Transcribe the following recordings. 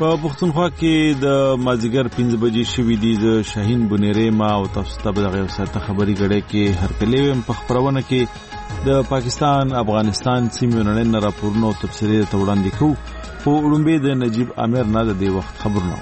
په پښتونخوا کې د مازیګر 5 بجې شوې دي د شاهین بنيري ما او تاسو ته به دغه ساته خبري غړې کې هر کله په خبرونه کې د پاکستان افغانستان سیمې نړۍ راپورونه او تفسیري ته وړاندې کوو په وړاندې د نجیب امیر نه د وخت خبرونه.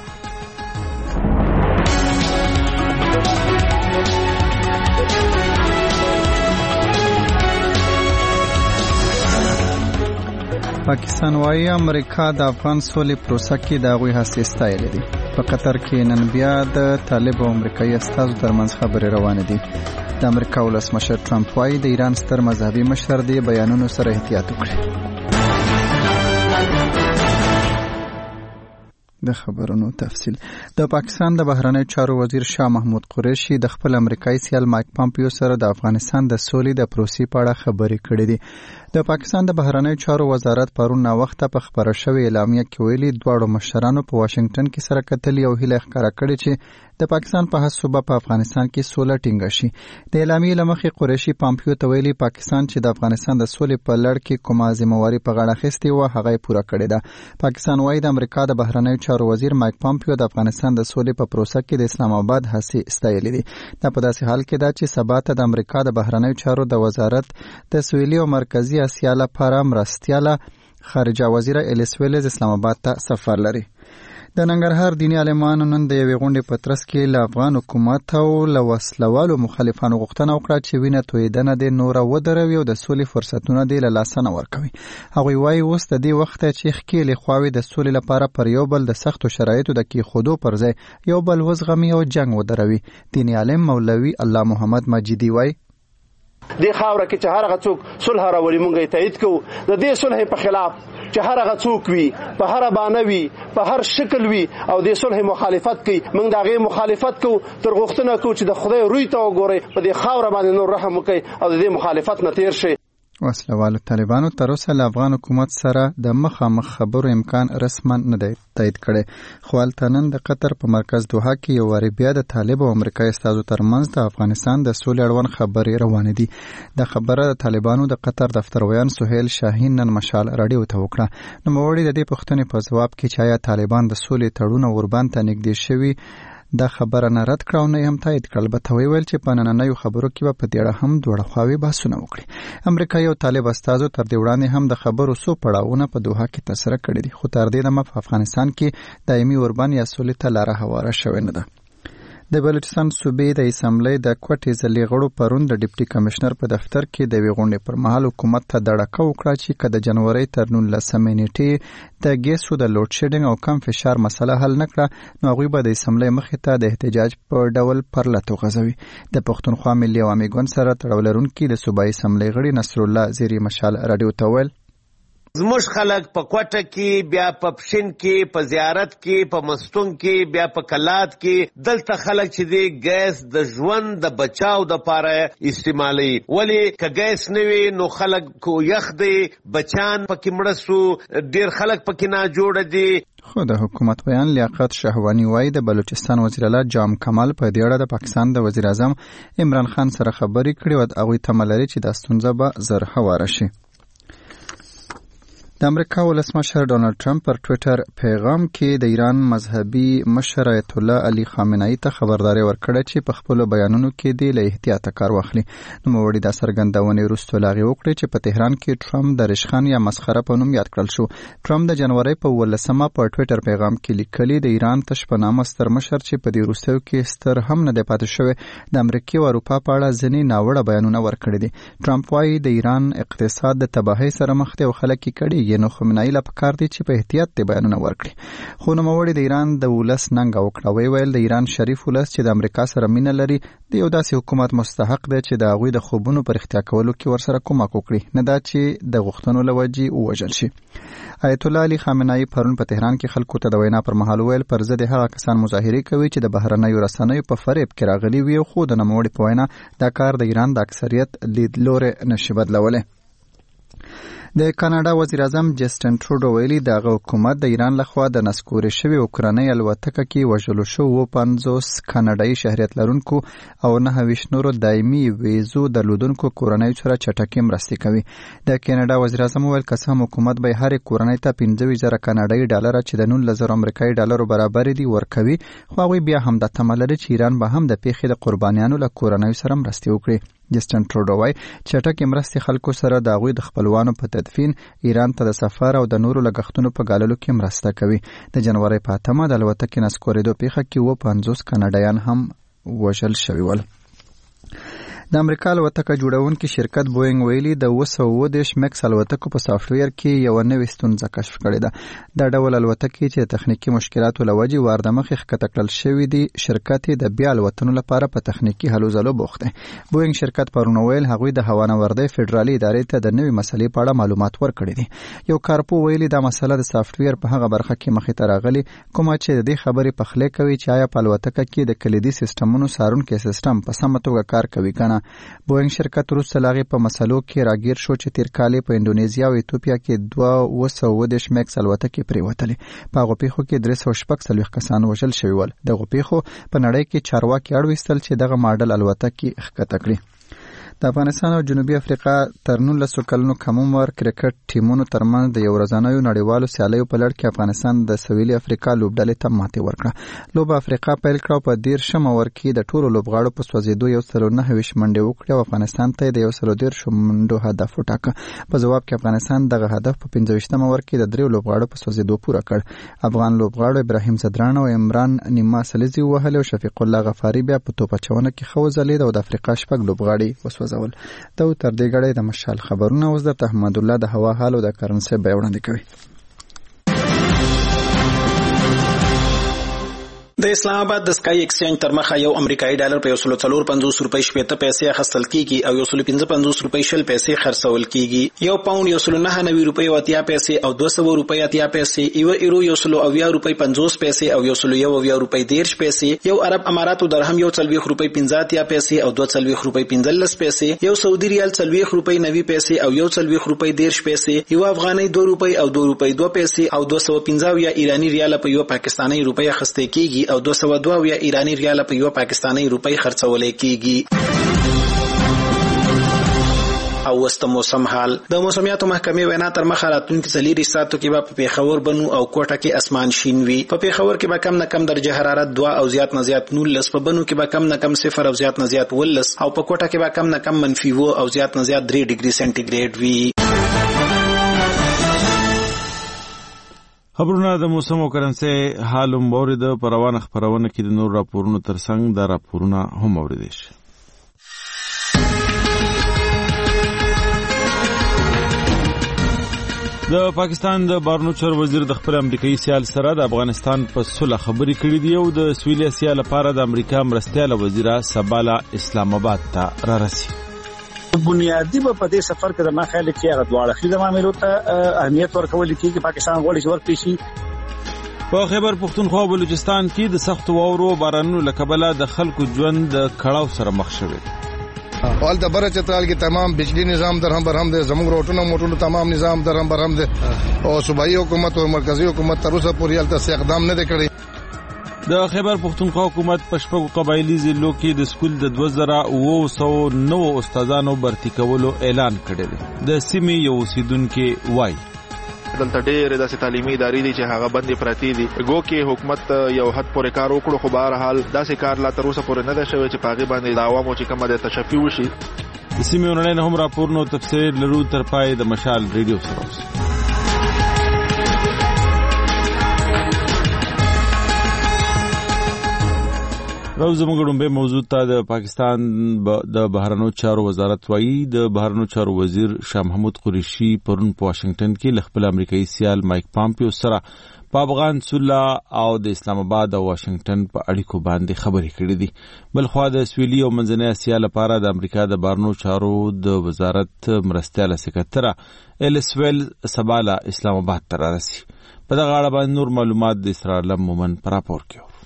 پاکستان وايي امریکا د افغان سولې پروسه کې د هغوی هڅې ستایلې دي. په قطر کې نن بیا د طالب او امریکایي استازو ترمنځ خبرې روانې دي. د امریکا ولسمشر ټرمپ وايي د ایران ستر مذهبي مشر دی بیانونو سره احتیاط وکړي. د خبرونو تفصیل. د پاکستان د بهرنیو چارو وزیر شاه محمود قریشي د خپل امریکایي سیال مایک پامپیو سره د افغانستان د سولې د پروسې په اړه خبرې کړې دي. د پاکستان د بهرنیو چارو وزارت پرون وخت په خبره شوې اعلامیه کې ویلي دواړو مشرانو په واشنگټن کې سره کتلې او هیله ښکاره کړې چې د پاکستان په هڅو به په افغانستان کې سوله ټینګه شي. د اعلامیې له مخې قریشي پامپیو ته ویلي پاکستان چې د افغانستان د سولې په لړ کې کومه ذمہواري په غاړه اخیستې وه هغه پوره کړې ده. پاکستان وايي د امریکا د بهرنیو چارو وزیر مایک پامپیو د افغانستان د سولې په پروسه کې د اسلام آباد هڅې ستایلې دي. دا په داسې حال کې ده چې سبا ته د امریکا د بهرنیو چارو د وزارت د سویلي او مرکزی اسیا لپاره مرستیاله خارجه وزیر الیس ویلز اسلام آباد ته سفر لري. د ننګرهار دیني عالمانو نن د یوې غونډې په ترڅ کې له افغان حکومت او له وسلوالو مخالفانو غوښتنه وکړه چې وینه تویېدنه دې نوره ودروي او د سولې فرصتونه دې له لاسه نه ورکوي. هغوی وایي اوس د دې وخت چې ښکېلې خواوې د سولې لپاره پر یو بل د سختو شرایطو د کېښودو پر ځای یو بل وزغمي او جنګ ودروي. دیني عالم مولوي الله محمد مجیدي وایي دې خاوره کې چې هر هغه څوک صلح راولي مونږ یې تایید کوو. د دې صلح په خلاف چې هر هغه څوک وي په هر بانه وي په هر شکل وي او د صلح مخالفت کوي مونږ د هغې مخالفت کوو تر غوښتنه کوو چې د خدای روی ته وګورئ په دې خاوره باندې نور رحم وکړئ او د دې مخالفت نه تیر شئ. وسلوالو طالبانو تر اوسه له افغان حکومت سره د مخامخ خبرو امکان رسما نه دی تایید کړی. خو هلته نن د قطر په مرکز دوحه کې یو وارې بیا د طالب او امریکایي استازو ترمنځ د افغانستان د سولې اړوند خبرې روانې دي. د خبره د طالبانو د قطر دفتر ویان سهیل شاهین نن مشال راډیو ته وکړه. نوموړي د دې پوښتنې په ځواب کې چې آیا طالبان د سولې تړون اوربند ته نږدې شوي دا خبره نه رد کړه او نه هم تایید کړل. البته ویل چې په نننیو خبرو کې به په دې اړه هم دواړه خواوې بحثونه وکړي. امریکایي او طالب استازو تر دې وړاندې هم د خبرو څو پړاوونه په دوحه کې ترسره کړي دي خو تر دې دمه په افغانستان کې دایمي اوربند یا سولې ته لاره هواره شوې نه ده. د بلوچستان صوبې د اسمبلی د کوټې ځلې غړو پرون د ډیپټي کمشنر په دفتر کې د یوې غونډې پر مهال حکومت ته دړکه وکړه چې که د جنوري تر 19 نیټې د ګیسو د لوډ شیډینګ او کم فشار مسله حل نه کړه نو هغوی به د اسمبلی مخې ته د احتجاج په ډول پر لتو غځوي. د پښتونخوا ملي عوامي ګوند سره تړاو لرونکي د صوبایي اسمبلی غړي نصر الله زیری مشال راډیو ته ویل زموږ خلک په کوټه کې بیا په پښین کې په زیارت کې په مستون کې بیا په کلات کې دلته خلک چې دی ګیس د ژوند د بچاو د پاره استعمالي. ولی که ګیس نه وي نو خلک کو یخ دی بچان پکې مړه سو ډیر خلک پکې نه جوړ دي. خو د حکومت بیان لیاقت شهوانی وایي د بلوچستان وزیر اعلی جام کمال په دې اړه د پاکستان د وزیر اعظم عمران خان سره خبرې کړې او هغوی تمه لري چې دا ستونزه به ژر هواره شي. د امریکا ولسمشر ډونالد ټرمپ پر ټویټر پیغام کې د ایران مذهبي مشر آیت الله علي خامنه‌ای ته خبرداري ورکړه چې په خپل بیانونو کې د احتیاط کار واخلي. نوموړي د څرګندونې وروسته لاغي وکړي چې په تهران کې ټرمپ د رشخان یا مسخره په نوم یاد کړل شو. ټرمپ د جنوري په 18مه په ټویټر پیغام کې لیکلي د ایران تش په نامه ستر مشر چې په دې وروستیو کې ستر هم نه دی پاتې شوی د امریکا او اروپا په اړه ځینې ناوړه بیانونه ورکړي دي. ټرمپ وايي د ایران اقتصاد د تباهۍ سره مخ دی او خلک یې کړي نو خامنه‌ای لا پکار دي چې په احتیاط ته بیانونه ورکړي. خو نوموړي د ایران د ولس ننګه وکړه ویل د ایران شریف ولس چې د امریکا سره مینه لري د یو داسې حکومت مستحق دی چې د هغوی د خوبونو پر اختیا کولو کې ورسره کومک وکړي نه دا چې د غوښتنو له وجې ووژل شي. آیت الله علي خامنه‌ای پرون په تهران کې خلکو ته د وینا پر مهال ویل پر ضد هغه کسان مظاهره کوي چې د بهرنیو رسنیو په فریب کې راغلي وي خو د نوموړي په وینا دا کار د ایران د اکثریت لیدلوري نشي بدلولی. د کاناډا وزیر اعظم جسټن ټروډو ویلي د حکومت د ایران لخوا د نسکوري شوی اوکراني الوتکه کې وژل شو 50 کاناډایي شهريت لرونکو او 29 نورو دایمي ویزو درلودونکو کورنۍ سره چټکي مرستې کوي. د کاناډا وزیر اعظم ویل قسم حکومت به هر کورنۍ ته 15,000 کاناډایي ډالر چې د 19,000 امریکایي ډالرو برابر دي ورکوي. خو هغوی بیا هم د تمه لري چې ایران به هم د پیښې د قربانیانو له کورنۍ سره مرستې وکړي. جسټن ټروډو وايي چټکې مرستې خلکو سره د هغوی د خپلوانو په تدفین ایران ته د سفر او د نورو لګښتونو په ګاللو کې مرسته کوي. د جنوري په 8 د الوتکې نسکورېدو پیښه کې 50 کاناډایان هم وژل شوي ول. د امریکا الوتکه جوړونکي شرکت بوینګ ویلي د 210 مکس الوتکو په سافټویر کې یو نوې ستونزه کشف کړې ده. د ډول الوتکې چې تخنیکی مشکلاتو له وجې واردمخې ښکته کړل شوې دي شرکت د بیا الوتنو لپاره په تخنیکی هلو ځلو بوخت دی. بوینګ شرکت پرون ویل هغوی د هوانوردۍ فدرالي ادارې ته د نوې مسلې په اړه معلومات ورکړي دي. یو کارپو ویلي دا مسله د سافټویر په هغه برخه کې مخې ته راغلي کومه چې د دې خبرې په خله کوي چې آیا په الوتکه کې د کلیدي سیستمونو سارونکي سیستم په سمه توګه کار کوي کنه. بوینګ شرکت وروسته لاغي په مسلو کې راګیر شو چې تیر کال په انډونیزیا او ایتوپیا کې 210 مکس الوتکې پریوتلې. په هغه پیښو کې 346 کسان وژل شوي ول. دغه پیښو په نړۍ کې چارواکي اړوستل چې دغه ماډل الوتکې ښکته کړي. د افغانستان او جنوبي افریقا تر 19 کلونو کم عمر کرکټ ټیمونو ترمنځ د یو ورځنیو نړیوالو سیالیو په لړ کې افغانستان د سویلي افریقا لوبډلې ته ماتې ورکړه. لوبه افریقا پیل کړه په 13 اوور کې د ټولو لوبغاړو په سوځېدو 109 منډې وکړې او افغانستان ته د 113 منډو هدف وټاکه. په جواب کې افغانستان دغه هدف په 15 اوور کې د 3 لوبغاړو په سوځېدو پوره کړ. افغان لوبغاړو ابراهیم زدران او عمران نیمه سلیزي وهل او شفیق الله غفاری بیا په توپ اچونه کې خو ځلید او د افریقا شپږ لوبغاړي وسوځول. دا تر دې غړې د مشال خبرونه اوس د احمد الله د هوا حال او د کرنسي به وړاندې کوي. د اسلام آباد د سکای ایکسچینج تر مخه یو امریکایي ډالر په 154 روپۍ 70 پیسې اخیستل کیږي او 155 روپۍ 0 پیسې خرڅول کیږي. یو پاوند 199 روپۍ 80 پیسې او 200 روپۍ 80 پیسې، یو ایرو 120 روپۍ 50 پیسې او 101 روپۍ 10 پیسې، یو عرب اماراتو درهم 140 روپۍ 50 پیسې او 240 روپۍ 15 پیسې، یو سعودي ریال 40 روپۍ 90 پیسې او 140 روپۍ 10 پیسې، یو افغاني 2 روپۍ او 2 روپۍ 2 پیسې او 215 ایرانی ریال په یو پاکستانی روپۍ اخیستل کیږي او 202 ایرانی ریال په یو پاکستانی روپۍ خرڅول کیږي. او وست موسم حال د موسمیاتو محکمې وینا تر مخه راتلونکي څلوري ساعتو کې به په پیښور بنو او کوټه کې اسمان شین وي. په پیښور کې به کم نه کم درجه حرارت 2 او زیات نه زیات 19، په بنو کې به کم نه کم 0 او زیات نه زیات 19 او په کوټه کې به کم نه کم -2 او زیات نه زیات 3 ډیګري سنټیګریډ وي. خبرونه د موسم او کرنسي حال هم اورید. په روانه خبرونه کې د نور راپورونو ترڅنګ دا راپورونه هم اوریدل شي. د پاکستان د بهرنیو چارو وزیر د خپل امریکایي سیال سره د افغانستان په صلح خبرې کړې دي او د سویلي اسیا لپاره د امریکا مرستیاله وزیره سبالا اسلام آباد ته را رسي. بنیادی په دې سفر کې د ما خیال کې هغه دواړه خلیج معاملو ته اهمیت ورکول کیږي. پاکستان غواړي چې ورته شي. په خیبر پختونخوا او بلوچستان کې د سخت واورو بارانونو له کبله د خلکو ژوند د کړاو سره مخ شوی. اول د بره چترال کې تمام بجلی نظام درهم برهم دي، زموږ روټونو موټونو تمام نظام درهم برهم دي او صوبایي حکومت او مرکزی حکومت تر اوسه پورې الته اقدام نه کړی. د خیبر پختونخوا حکومت په شپږو قبایلی ضلعو کې د سکول د 2909 استادانو برتي کولو اعلان کړی دی. د سیمې یو اوسیدونکو وایي دلته ډېر داسې تعلیمي ادارې دي چې هغه بندې پرتې دي. ګوکې حکومت یو حد پورې کار وکړو، خو بهر حال داسې کار لا تر اوسه پورې نه ده شوی چې په هغې باندې د عوامو چې کومه د تشفي وشي. د سیمې ونړۍ نه هم راپورونه او تفسیر لرو. تر پای د مشال ریډیو سره اوسئ. راو زموږ ډومبه موضوع ته د پاکستان د بهرنیو چارو وزارت وایي د بهرنیو چارو وزیر شاه محمود قریشي پرون په واشنگټن کې له خپل امریکایي سیال مایک پامپیو سره په افغان صلح او د اسلام آباد او واشنگټن په اړیکو باندې خبرې کړې دي. بلخوا د سویلي او منځنۍ اسیا لپاره د امریکا د بهرنیو چارو د وزارت مرستیاله سکرتره ایلسویل سبالا اسلام آباد ته رارسي. په دغه اړه باندې نور معلومات د اسرار مومن پر راپور کې.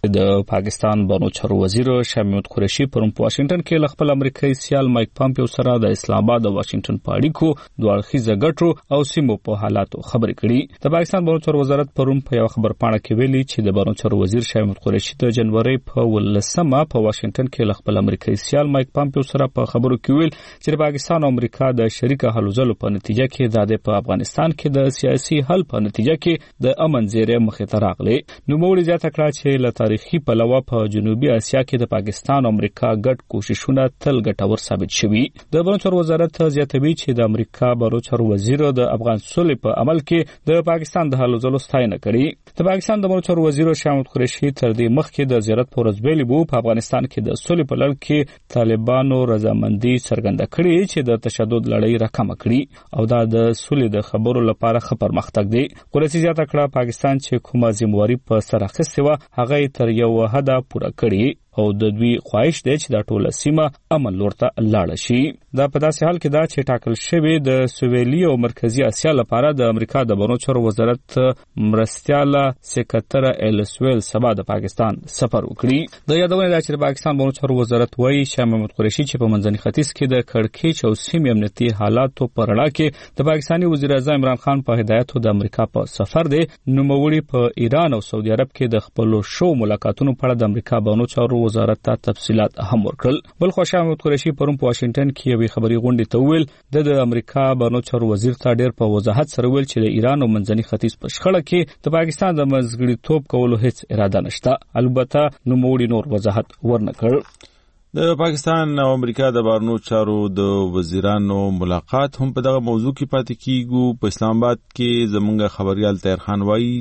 د پاکستان بانو چارو وزیر شاه محمود قریشي پرون په واشنگټن کې خپل امریکایي سیال مایک پامپیو سره د اسلام آباد او واشنگټن په اړیکو دوه اړخیزه ګټو او سیمو په حالاتو خبرې کړي. د پاکستان بانو چارو وزارت پرون په یو خبر پاڼه کې ویلي چې د بانو چارو وزیر شاه محمود قریشي د جنوري په 18 په واشنگټن کې خپل امریکایي سیال مایک پامپیو سره په خبرو کې ویل چې د پاکستان او امریکا د شریک هلو ځلو په نتیجه کې د افغانستان کې د سیاسي حل په نتیجه کې د امن زیری مخې ته راغلی. نو موږ زیاته کړه چې له تاریخي پلوه په جنوبي اسیا کې د پاکستان او امریکا ګډ کوششونه تل ګټور ثابت شوي. د بانو چارو وزارت زیاتوي چې د امریکا بانو چارو وزیر د افغان صلح په عمل کې د پاکستان د هلو ځلو ستاینه کړې. د پاکستان د بانو چارو وزیر شاه محمود قریشي تر دې مخکې د زیارت په ورځ ویلي وو په افغانستان کې د صلح په لړ کې طالبانو رضامندي څرګنده کړې چې د تشدد لړۍ راکمه کړي او دا د صلح د خبرو لپاره ښه پرمختګ دی. قریشي زیاته کړه پاکستان چې کومه ذمہواری په سر اخیستې وه هغه تر یو حده پوره کړي او د دوی خواهش دی چې د ټوله سیمه امن لور ته لاړ شي. دا په داسې حال کې دا چې ټاکل شوی د سویلي او مرکزی اسیا لپاره د امریکا د بانو چارو وزارت مرستیاله سکرټر ایلسویل سبا د پاکستان سفر وکړي. د یادونه ده چې د پاکستان بانو چارو وزارت وایي شاه محمود قریشي چې په منځني ختیځ کې د کړکېچ او سیمې امنیتي حالاتو پر اړه کې د پاکستاني وزیر اعظم عمران خان په هدایت د امریکا په سفر دی. نوموړي په ایران او سعودي عرب کې د خپل شو ملاقاتونو په اړه د امریکا بانو چارو وزارت ته تفصيلات هم ورکړل. بل خو شاه محمود قریشي پرون په واشنگټن کې یوې خبري غونډې ته ویل د امریکا بانو چارو وزیر ته ډېر په وضاحت سره ویل چې د ایران او منځني ختیځ په شخړه کې د پاکستان د منځګړیتوب کولو هیڅ اراده نشته. البته نوموړي نور وضاحت ورنکړ. د پاکستان او امریکا د بهرنیو چارو د وزیرانو ملاقات هم په دغه موضوع کې پاتې کیږي. په اسلام آباد کې زمونږ خبريال طاهر خان وایي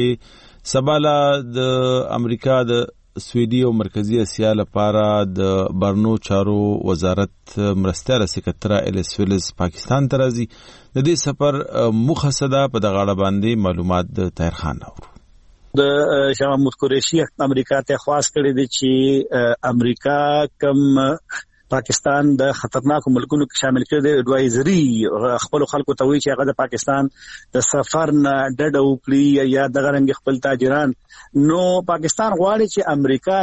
چې سباله د امریکا د سویدي او مرکزی اسیا لپاره د بهرنیو چارو وزارت مرستیاله سکرټر ایلسویل پاکستان ته راځي. د دې سفر مخصصه په دغه اړه باندې معلومات د طاهر خان اورو. د شاه محمود قریشي امریکا ته خواست کړی دی چې امریکا کم پاکستان د خطرناکو ملکونو کې شامل کړي د اډوایزري خپل خلکو ته وی چې هغه د پاکستان د سفر نه ډډه وکړي یا دغه رنګ خپل تاجران. نو پاکستان غواړي چې امریکا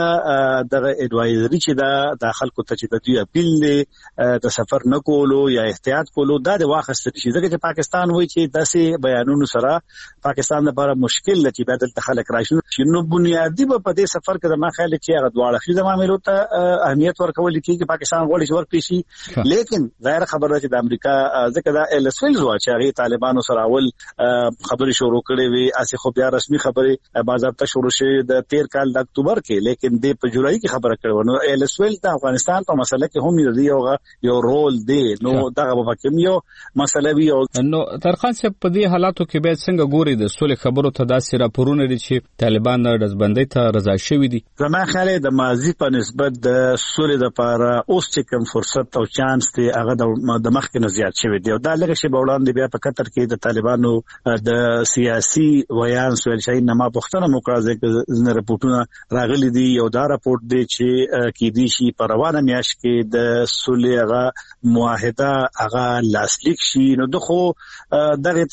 دغه اډوایزري چې د خلکو ته چې د دوی اپیل دی د سفر نه کولو یا احتیاط کولو دا د واخستل شي. ځکه چې پاکستان وایي چې داسې بیانونو سره پاکستان لپاره مشکل دی چې بدل خلک راشي. نو بنیادی په دې سفر کې د ما خیال چې هغه دواړه خې معاملو ته اهمیت ورکول کېږي. پاکستان غواړي چې ورپی شي لیکن ظاهر خبره ده چې د امریکا ځکه دا ایلسویل وا چې هغه طالبانو سره اول خبرې شروع کړې وي اسی خو بیا رسمي خبرې باضابطه شروع شوه د 13 کال د اکتوبر کې لیکن د په جولای کې خبره کړو. نو ایلسویل د افغانستان په مسله کې هم یو رول دی. نو دغه په کوم یو مسله وی او نو ترخان صاحب په دې حالاتو کې به څنګه ګوري د صلح خبرو ته داسې راپورونه دي چې طالبان د رزبندۍ ته رضا شوي دي. زما خیال د ماضي په نسبت د صلح لپاره اوس چې کوم فرصت او چانس دی هغه د مخکې نه زیات شوی دی او دا لږ شی به وړاندې بیا په قطر کې د طالبانو د سیاسي ویان سویل شاهین نما پښتنه مقرازه زنه رپورټونه راغلي دي. یو دا رپورټ دی چې کې دي شي په روانه میاشت کې د صلح هغه معاهده هغه لاسلیک شي. نو دغه دغه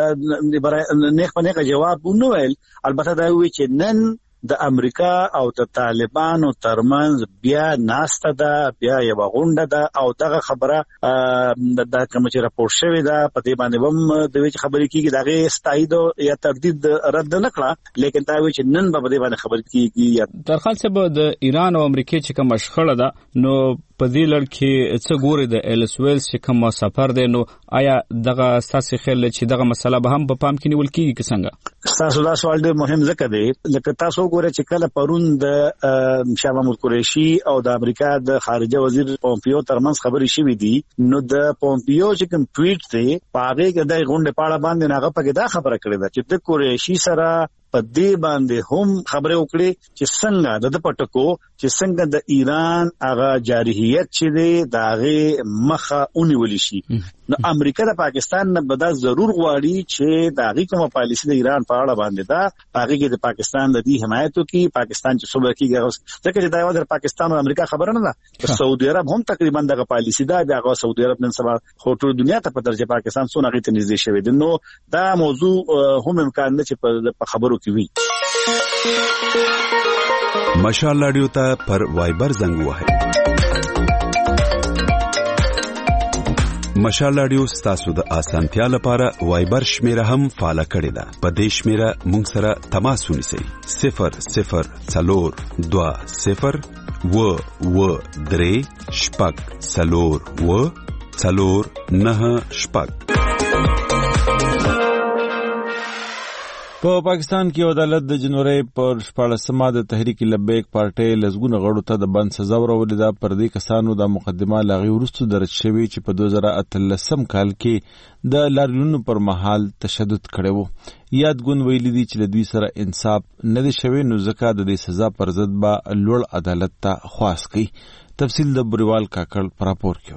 ته نه په نه جواب نو ویل. البته دا وی چې نن د امریکا او د طالبانو ترمنځ بیا ناسته ده بیا یو غونډه ده او دغه خبره د کوم چې راپور شوی ده په دې باندې هم د وی خبرې کیږي دغه ستایید یا تردید رد نه کړه لیکن دا وی چې نن په دې باندې خبرې کیږي. ترخان صاحب د ایران او امریکا چې کوم مشخړه ده نو په دې لړ کې څه ګوري د ایلسویل چې کوم سفر دی نو آیا دغه ساسي خل چې دغه مسله به هم په پام کې نیول کیږي که څنګه؟ تاسو دا سوال ډېر مهم ځکه دی لکه تاسو ګورئ چې کله پرون د شاه محمود قریشي او د امریکا د خارجه وزیر پومپیو ترمنځ خبرې شوې دي نو د پومپیو چې کوم ټویټ دی په هغه کې د غونډې پاړه باندې هغه په دا خبره کړې ده چې د قریشي سره په دې باندې هم خبره وکړي چې څنګه د پټکو چې څنګه د ایران هغه جارحیت چې دی داغه مخه اونول شي. نو امریکا د پاکستان نه بدا ضرور غواړي چې داغه کومه پالیسی د ایران په اړه باندې دا هغه کې د پاکستان د دې حمایت کوي. پاکستان چې صوبه کېږي ځکه چې دا یو د پاکستان او امریکا خبره نه ده. سعودي عرب هم تقریبا دغه پالیسی دا هغه سعودي عرب نن سبا ټول دنیا ته په درجه پاکستان څونه غیته نږدې شوی دی. نو دا موضوع هم امکان نه چې په خبرو کې وي. مشال رادیو ته پر وایبر زنګ وهئ. مشال رادیو ستاسو د اسانتیا لپاره وایبر شمیره هم فعال کړی ده. په دې شمیره مونږ سره تماس ونیسئ. 0002003 په پاکستان کې عدالت د جنوري پر 14مه د تحریک لبیک پارټي لزګونه غړو ته د بند سزا ورولې ده. پر دې کسانو د مقدمه لاغي ورستو درج شوی چې په 2013 کال کې د لاریونونو پر مهال تشدد کړي وو. یادګون ویلي دي چې د دوی سره انصاف نه دی شوی، نو ځکه د دې سزا پر ضد به لوړ عدالت ته خواست کوي. تفصیل د بریوال کاکړ پر راپور کې.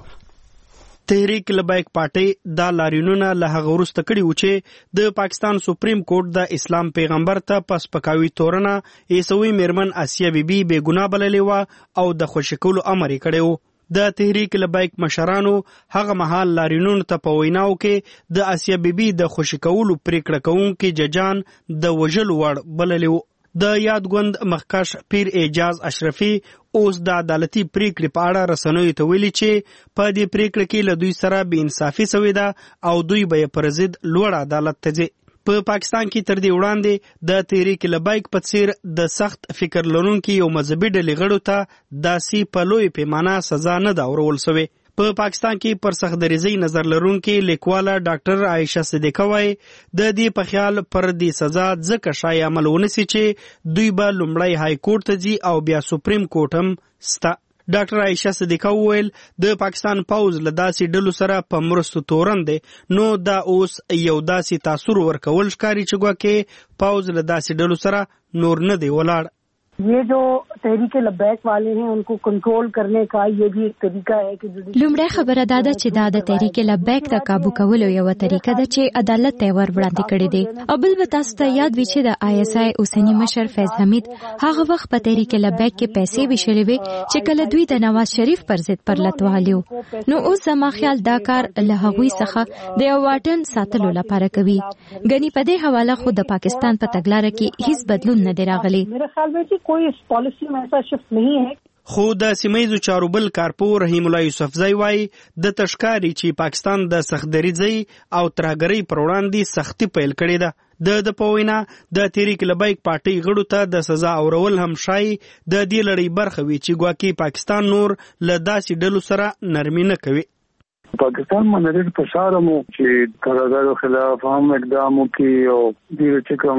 تحریک لبیک پارټي دا لاریونونه له هغه وروسته کړي و چې د پاکستان سپریم کورټ د اسلام پیغمبر ته پس پکاوي تورنه عیسوي میرمن آسیه بیبي بے ګناه بللې و او د خوشی کولو امر یې کړی و. د تحریک لبیک مشرانو هغه مهال لاریونونو ته په ویناو کې د آسیه بیبي د خوشی کولو پریکړه کوونکي ججان د وژلو وړ بللې و. د یادګوند مخکښ پیر اعجاز اشرفي اوس د عدالتي پریکړې په اړه رسنیو ته ویلي چې په دې پریکړه کې له دوی سره بې انصافي شوې ده او دوی به پر ضد لوړ عدالت ته ځي. په پاکستان کې تر دې وړاندې د تحریک لبیک په څیر د سخت فکر لرونکي یو مذهبي ډلې غړو ته داسې په لوی پیمانه سزا نه ده ورول شوې. په پاکستان کې پر سخت دریزي نظر لرونکي لیکواله ډاکټر عائشه صدیقه وایي د دې په خیال پر دې سزا ځکه شای عمل ونسي چې دوی به لومړی های کورټ ته ځي او بیا سپریم کورټ هم ستا. ډاکټر عائشه صدیقه وویل د پاکستان پوز له داسې ډلو سره په مرستو تورن دی، نو دا اوس یو داسې تاثیر ورکول ښکاري چې ګواکې پوز له داسې ډلو سره نور نه دی ولاړ. ये जो तहरीक लबैक वाले हैं उनको कंट्रोल करने का ये भी एक तरीका है कि لومړی خبره دا ده چې دا د تحریک لبیک د قابو کولو یو طریقه ده چې عدالت ته ور وړاندې کړی دی. او بل به تاسو ته یاد وي چې د ISI اوسنی مشر فیض حمید هغه وخت په تحریک لبیک کې پیسې وشلې وي چې کله دوی د نواز شریف پر ضد پرلتوالیو. نو اوس زما خیال دا کار له هغوی څخه د یو واټن ساتلو لپاره کوي. غني په دې حواله خو د پاکستان په تګلارې کې هیڅ بدلون نه دی راغلی. कोई इस पॉलिसी में ऐसा शिफ्ट नहीं है. خو د سیمایي چاروبل کارپور رحیم الله یوسفزئی وایي د تشکاری چې پاکستان د سختدریزي او ترهګرۍ پر وړاندې سختي پیل کړې ده. د پوینا د تحریک لبیک پارټي غړو ته د سزا اورول هم شای د دې لړۍ برخه وي چې ګواکې پاکستان نور له داسې ډلو سره نرمي نه کوي. پاکستان باندې فشار مو چې قراردادو خلاف هم اقدام وکړي او دې چې کوم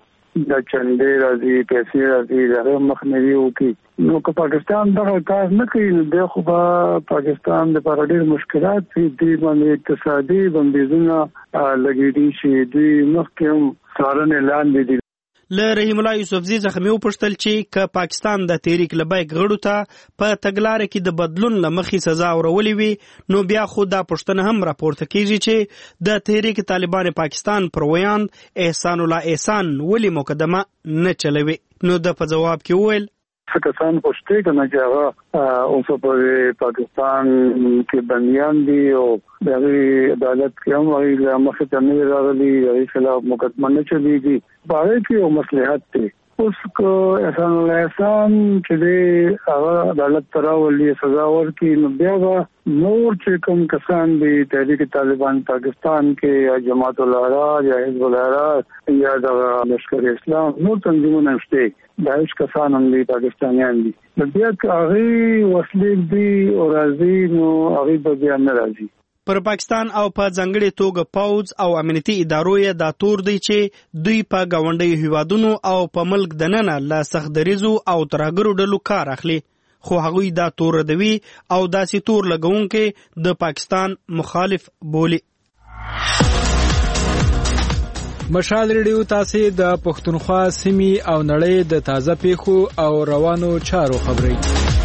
دا چندې راځي پیسې راځي هغه مخنیوي وکړي. نو که پاکستان دا کار نه کوي نو د خو پاکستان د لپاره ډېر مشکلات دي باندې اقتصادي بندیزونه لګېدي چې دوی مخکې هم څارنې لاندې دي. له رحیم الله یوسفزئی څخه مې وپوښتل چې که پاکستان د تحریک لبیک غړو ته په تګلارې کې د بدلون له مخې سزا ورولې وي نو بیا خو دا پوښتنه هم راپورته کیږي چې د تحریک طالبان پاکستان پر ویاند احسان الله احسان ولې مقدمه نه چلوي. نو د په جواب کې وویل کسان پوښتنه کوي چې هغه اوس په پاکستان کې بنديان دي او د عدالت کې هم وایي مخه ته نه راغلي د خلاف مقدمه نه چلیږي. باندې کې یو مصلحت دی. اوس کو احسان الله احسان چې هغه عدالت تراولي سزا ورکړي نو بیا نور چې کوم کسان دي تحریک طالبان پاکستان کې یا جماعت الاحرار یا حزب الاحرار یا د لشکر اسلام نور تنظیمونه شته داعش کسان هم دي پاکستانیان دي بیا هغه وسلې دي او راځي نو هغه به بیا نه راځي. پر پاکستان او په ځنګړې توګه پوز او امنیتي ادارو یې دا تور دی چې دوی په گاونډي هیوادونو او په ملک دننه له سختدریزو او ترهګرو ډلو کار اخلي. خو هغوی دا تور ردوي او داسې تور لګونکي د پاکستان مخالف بولي. مشال ریډیو تاسو د پښتونخوا سیمې او نړۍ د تازه پیښو او روانو چارو خبري.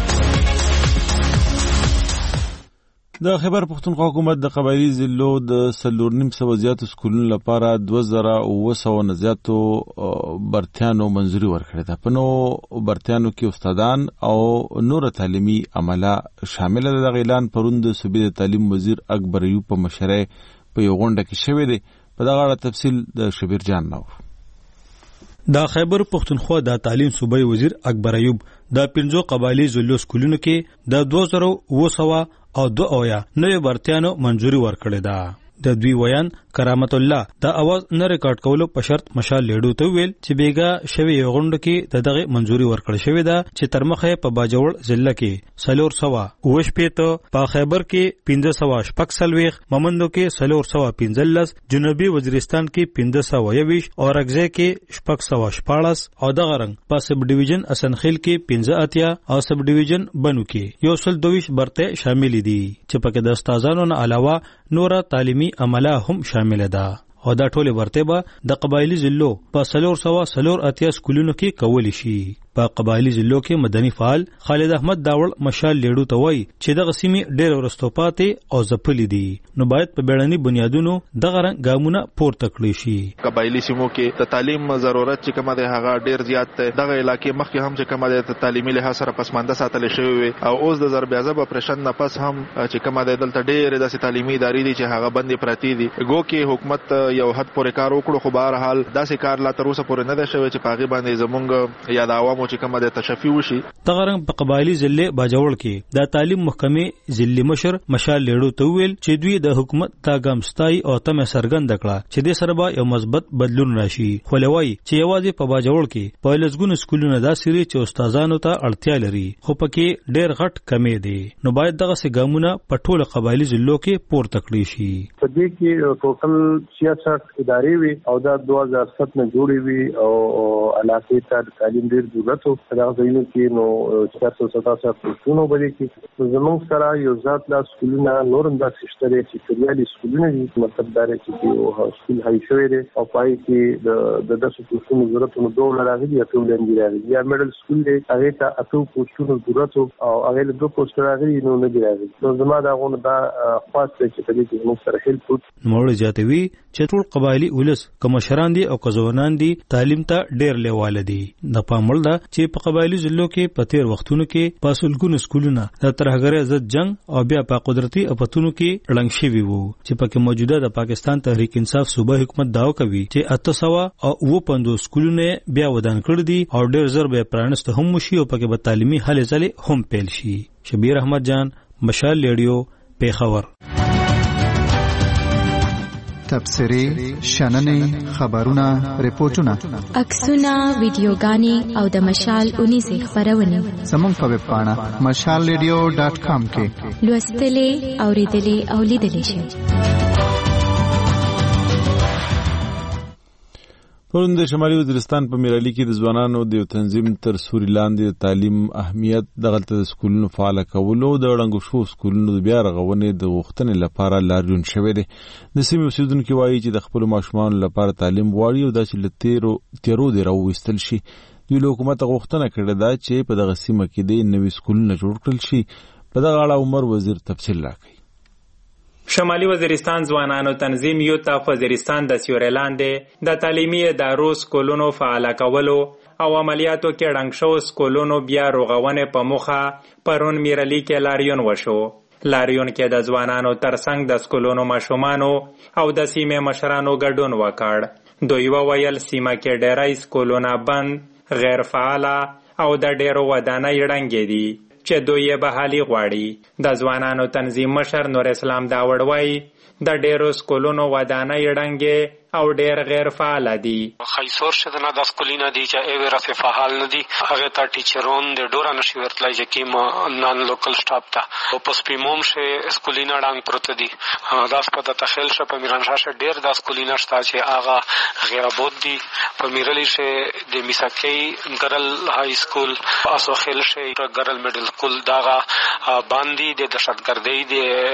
د خیبر پښتونخوا حکومت د قبایلی ضلعو د 3.5 زیاتو سکولونو لپاره 2900 نه زیاتو برتیانو منځوري ورکړه ده. په نو برتیانو کې استادان او نور تعلیمي عمله شامل دي. د اعلان پروند صوبې د تعلیم وزیر اکبر ایوب په مشرۍ په یو غونډه کې شوې ده. په دغه اړه تفصیل د شبیر جان نو. دا خیبر پختونخوا د تعلیم صوبای وزیر اکبر ایوب د 15 قبایلی ضلعو سکولونو کې د 2200 او 2 نوې برتیانو منځوري ورکړې ده. د دوی ویان کرامت الله د اواز نه ریکارډ کولو په شرط مشال لیډو ته ویل چې بیګا شوی غونډه کې دغه منځوري ورکړل شوې ده چې ترمخه په باجوړ ضلع کې 400 وشپېته، په خیبر کې 1540 ممندو کې 415 جنوبي وزیرستان کې 1521 او رګزه کې 614 او دغه رنګ په سب ډیویژن اسنخیل کې 15 او سب ډیویژن بنو کې 122 برته شامل دي چې پکې د استادانو نه علاوه نور تعلیمي عمله هم شامل ده. او دا ټول برته به د قبایلی ضلعو په 400 سکولونو کې کولی شي. په قبایلی ضلعو کې مدني فعال خالد احمد داوړ مشال لیډو ته وایي چې دغه سیمې ډېر ورستوپاتې او ځپلې دي، نو باید په بیړني بنیادونو دغه رنګ ګامونه پورته کړی شي. قبایلی سیمو کې د تعلیم ضرورت چې کومه ده هغه ډېر زیات ده. دغه علاقې مخکې هم چې کومه ده تعلیمي لحاظ سره پسمانده ساتل شوی وي او اوس د ضرب اعظم اپریشن نه پس هم چې کومه ده دلته ډېر داسې تعلیمي ادارې دي چې هغه بندې پراتی دي. ګو کې حکومت یو حد پورې کار وکړو، خو بهر حال داسې کار لا تر اوسه پورې نه ده شوی چې پاغي باندې زمونږ یا د عوامو چې کومه ده تشفی وشي. دغه رنګ په قبایلی ضلع باجوړ کې د تعلیم محکمې ضلع مشر مشال لیډو ته ویل چې دوی د حکومت تا ګامستای او تمه سرګند کړه چې د سره به یو مثبت بدلون راشي. خو لوي چې یوازې په باجوړ کې په لږګونو سکولونو داسې لري چې استادانو ته اړتیا لري، خو پکې ډېر غټ کمې دي، نو باید دغه سه ګامونه په ټوله قبایلی ضلعو کې پورته کړی شي. په دې کې ټوټل 66 ادارې وي او دا 2007 نه جوړې وي او علاقې ته تعلیم ډېر ضرورت و. دا ځینو کې نو 477 پښتونو باندې کې زمونږ سره یو ځات لا سکولونه نورم دا سشتره چې کلیالي سکولونه دي، مطلب دا چې یو سکول هاي شوی دی او پای کې د داسې پښتونو ضرورت نو دوه راغلي ته ولندې راغلي یا میډل سکول دی هغه ته اته پښتونو ضرورت او هغه له دوه پښتو راغلي نو نه دی راغلي. نو زما دا غوونه دا خاص چې په دې کې موږ سره هیلپ وکړو. نوړ جاتوي چې ټول قبایلی ولس کوم شران دي او کزونان دي تعلیم ته ډېر لیواله دي. د پامل دا چې په قبایلی ضلعو کې په تیر وختونو کې په سلګونو سکولونه د ترهګرۍ ضد جنگ او بیا په قدرتي اپتونو کې ړنګ شوي وو چې پکې موجوده د پاکستان تحریک انصاف صوبه حکومت داوا کوي چې 850 سکولونه بیا ودان کړ دي او ډېر زر به پرانست هم شي او پکې به تعلیمي هلې ځلې هم پیل شي. شبیر احمد جان، مشال لیډیو، پیښور. تبصری، شننې، خبرونه، ریپورتونه، عکسونه، ویډیوګانې او د مشال 19 خبرونه زموږ په ویب پاڼه mashalradio.com کې لوستلې، اوریدلې او لیدلې شئ. پرون د شمالي وزیرستان په میرالي کې د ځوانانو د یو تنظیم تر سوري لاندې د تعلیم اهمیت دغلته د سکولونو فعال کولو د ړنګو شو سکولونو د بیا رغونې د غوښتنې لپاره لاریون شوی دی. د سیمې اوسیدونکو وایي چې د خپل ماشومانو لپاره تعلیم غواړي او دا چې له تیرو دی راوویستل شي. دوی له حکومت غوښتنه کړې ده چې په دغه سیمه کې د نوي سکولونه جوړ کړل شي. په دغه اړه عمر وزیر تفصیل راکړي. شمالي وزیرستان ځوانانو تنظیم یوتاف وزیرستان د سیوري لاندې د تعلیمي ادارو سکولونو فعال کولو او عملیاتو کې ړنګ شو سکولونو بیا رغونې په موخه پرون میرالي کې لاریون وشو. لاریون کې د ځوانانو ترڅنګ د سکولونو ماشومانو او د سیمې مشرانو ګډون وکړ. دوی وویل سیمه کې ډېری سکولونه بند، غیر فعاله او د ډېرو ودانۍ ړنګې دي چې دوی یې بحالي غواړي. د ځوانانو تنظیم مشر نور اسلام داوړ وایي د ډېرو سکولونو ودانۍ ړنګې او ډېر غیر فعال دي. خیسور شدنه د سکولینا دي چې ایوه رفع فعال نه دي، هغه ته ټیچرون د ډورا نشي ورتلای چې کیم نان لوکل سټاف ته او پس پیموم شه سکولینا ډنګ پروت دي. دا سپه د تخیل شه په میرانشاه شه ډېر د سکولینا شته چې هغه غیر ابود دي. په میرلی شه د میساکی ګرل های سکول، اسو خیل شه ګرل میډل سکول داغه باندې د دهشتګردۍ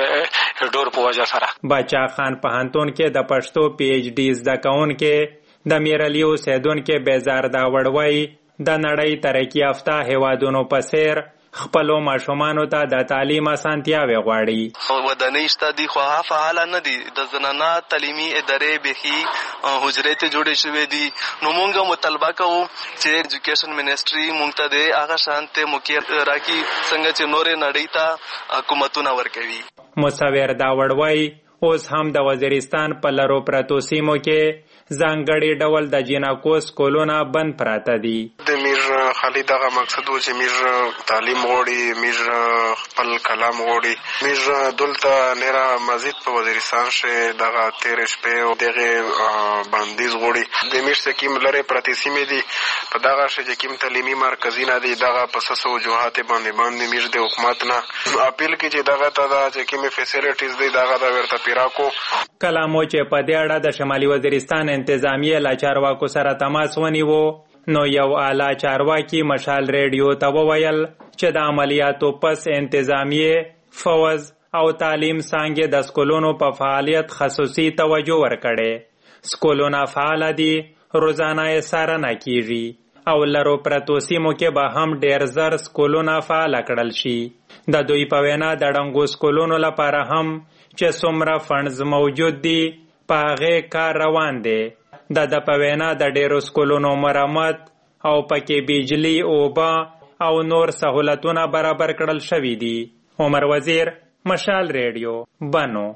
د ډور په وجه سره. بچا خان پوهنتون کې د پښتو پی ایچ ډي زده کوونکي د میرالي اوسیدونکي بیزار داوړ وایي د نړۍ ترقي یافته هیوادونو په څیر خپلو ماشومانو ته د تعلیم اسانتیاوې غواړي. ودانۍ شته دي خو هغه فعاله نه دي. د زنانه تعلیمي ادارې بیخي حجرې ته جوړې شوې دي. نو موږ مطالبه کوو چې ایجوکیشن منسټري موږ ته د هغه شانته موقع راکړي څنګه چې نورې نړۍ ته حکومتونه ورکوي. مصور داوړ وایي اوس هم د وزیرستان په لرو پرتو سیمو کې ځانګړي ډول د جیناکو سکولونه بند پراته دي. د میر خالي دغه مقصد و چې میر تعلیم غواړي، میر خپل کلام غواړي، میر دلته نره مزید په وزیرستان شه دغه تیر شپه او دغه بندیز غواړي. د میر سکیم لره پرتی سیمې دي په دغه شه چې کوم تعلیمي مرکزونه دي دغه په سسو وجوهات باندې میر د حکومت نه اپیل کوي چې دغه ته چې کومه فیسیلیټیز دي دغه د ورته پیراکو. کلامو چې په دې اړه د شمالي وزیرستان انتظامیه لا چارواکو سره تماس ونیو نو یو اعلی چارواکي مشال ریډیو ته وویل چې د عملیاتو پس انتظامیه فوز او تعلیم څنګه د سکولونو په فعالیت خصوصي توجه ورکړي. سکولونه فعال دي، روزانه یې څارنه کیږي او لرو پرتو سیمو کې به هم ډیر زر سکولونه فعال کړل شي. د دوی په وینا د ډنګو سکولونو لپاره هم چې څومره فنډز موجود دي په هغې کار روان دی. د په وینا د ډیرو سکولونو مرمت او پکې بجلی، اوبه او نور سهولتونه برابر کړل شوي دي. عمر وزیر، مشال ریډیو، بنو.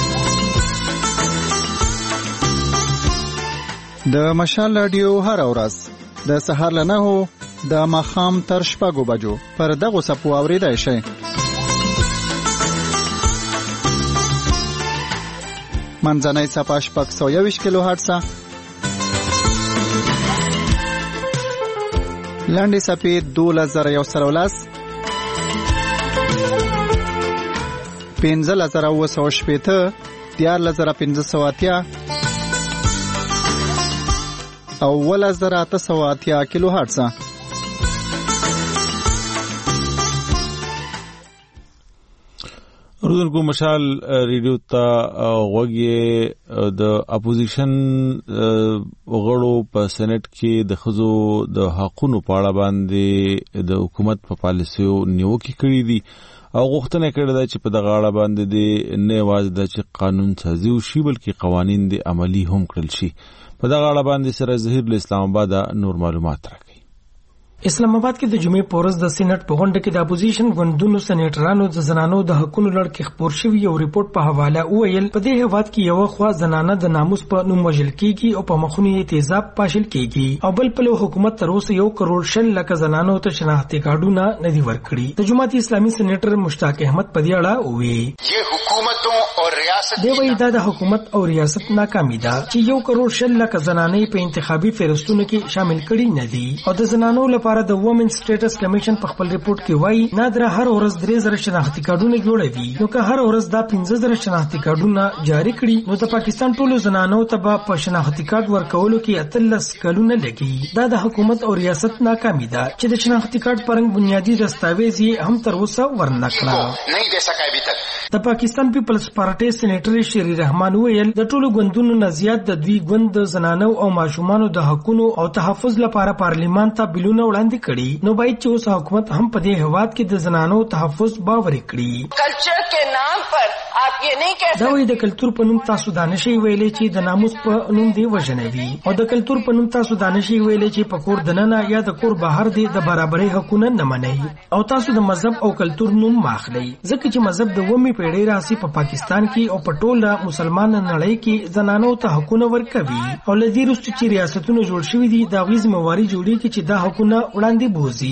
د مشال رادیو هر ورځ د سهار له 9 د ماښام تر 6 بجو پر دغه سپو اوریدای شي. منځنۍ صفحه 621 کیلو هرتز، لاندې صفحه 2110، 15980، 14580 او 1880 کیلو هرتز. روزنکو مشال ریډیو ته غوږی د اپوزیشن غړو په سېنات کې د خزو د حقونو په اړه باندې د حکومت په پالیسیو نیوکې کړې دي او غوښتنه کړې ده چې په دغه اړه باندې د نه یوازې د چې قانون سازي وشي بلکې قوانین د عملی هم کړل شي. په دغه اړه باندې سره ظهیر له اسلام آباد نور معلومات راکړي. اسلام آباد کې د جمعې پورز د سېنات په غونډه کې د اپوزیشن ګوندونو سېنیټرانو د زنانو د حقوقو لړ کې خبر شوی یو ریپورت په حواله وویل په دې هیواد کې یو خوا زنانه د ناموس په نوم وژل کیږي او په مخونو یې تیزاب پاشل کیږي او بل په حکومت تر اوسه 1 کروڑ شل لک زنانو ته شناختی کارډونه نه دي ورکړي. د جماعت اسلامي سېنیټر مشتاق احمد په دې اړه وویل یہ حکومتوں اور ریاست دی وی دا د حکومت او ریاست ناکامی ده چې 1 کروڑ شل لک زنانې په انتخابي فهرستونو کې شامل کړي نه دي او د زنانو لپاره د وومن سټیټس کمیشن په خپل ریپورت کې وایي نادره هر ورځ 3000 شناختی کارډونه جوړوي. نو که هر ورځ دا 15000 شناختی کارډونه جاری کړي نو د پاکستان ټولو زنانو ته په شناختی کارت ورکولو کې 13 کلونه لګي. دا د حکومت او ریاست ناکامی ده چې د شناختی کارت پرنګ بنیادی دستاویز یې هم تر اوسه ورنکړه نه دي سکای به تک. د پاکستان پیپلز پارټي سېنیټر شری رحمان ویل د ټولو ګوندونو نه زیات د دوی ګوند زنانو او ماشومانو د حقوقو او تحفظ لپاره پارلیمان ته بلونه وړاندې کړي نو باید چې اوس حکومت هم په دې هواد کې د زنانو تحفظ باور کړي. کلچر کې نام پر آپ یہ نہیں کہہ دا وی د کلچر په نوم تاسو دانشي ویلې چې د ناموس په نوم دی وژنوي او د کلچر په نوم تاسو دانشي ویلې چې په کور دننه یا د کور بهر دی د برابرۍ حقوقونه نه منئ او تاسو د مذهب او کلچر نوم ماخلئ ځکه چې مذهب د ومه پیړۍ راسي په پاکستان کې او په ټوله مسلمان نړۍ کې زنانو ته حقوقونه ورکوي او لدی رست چې ریاستونو جوړ شوي دي دا غوښمه مواري جوړي کې چې دا حقوقونه وړاندې بوزي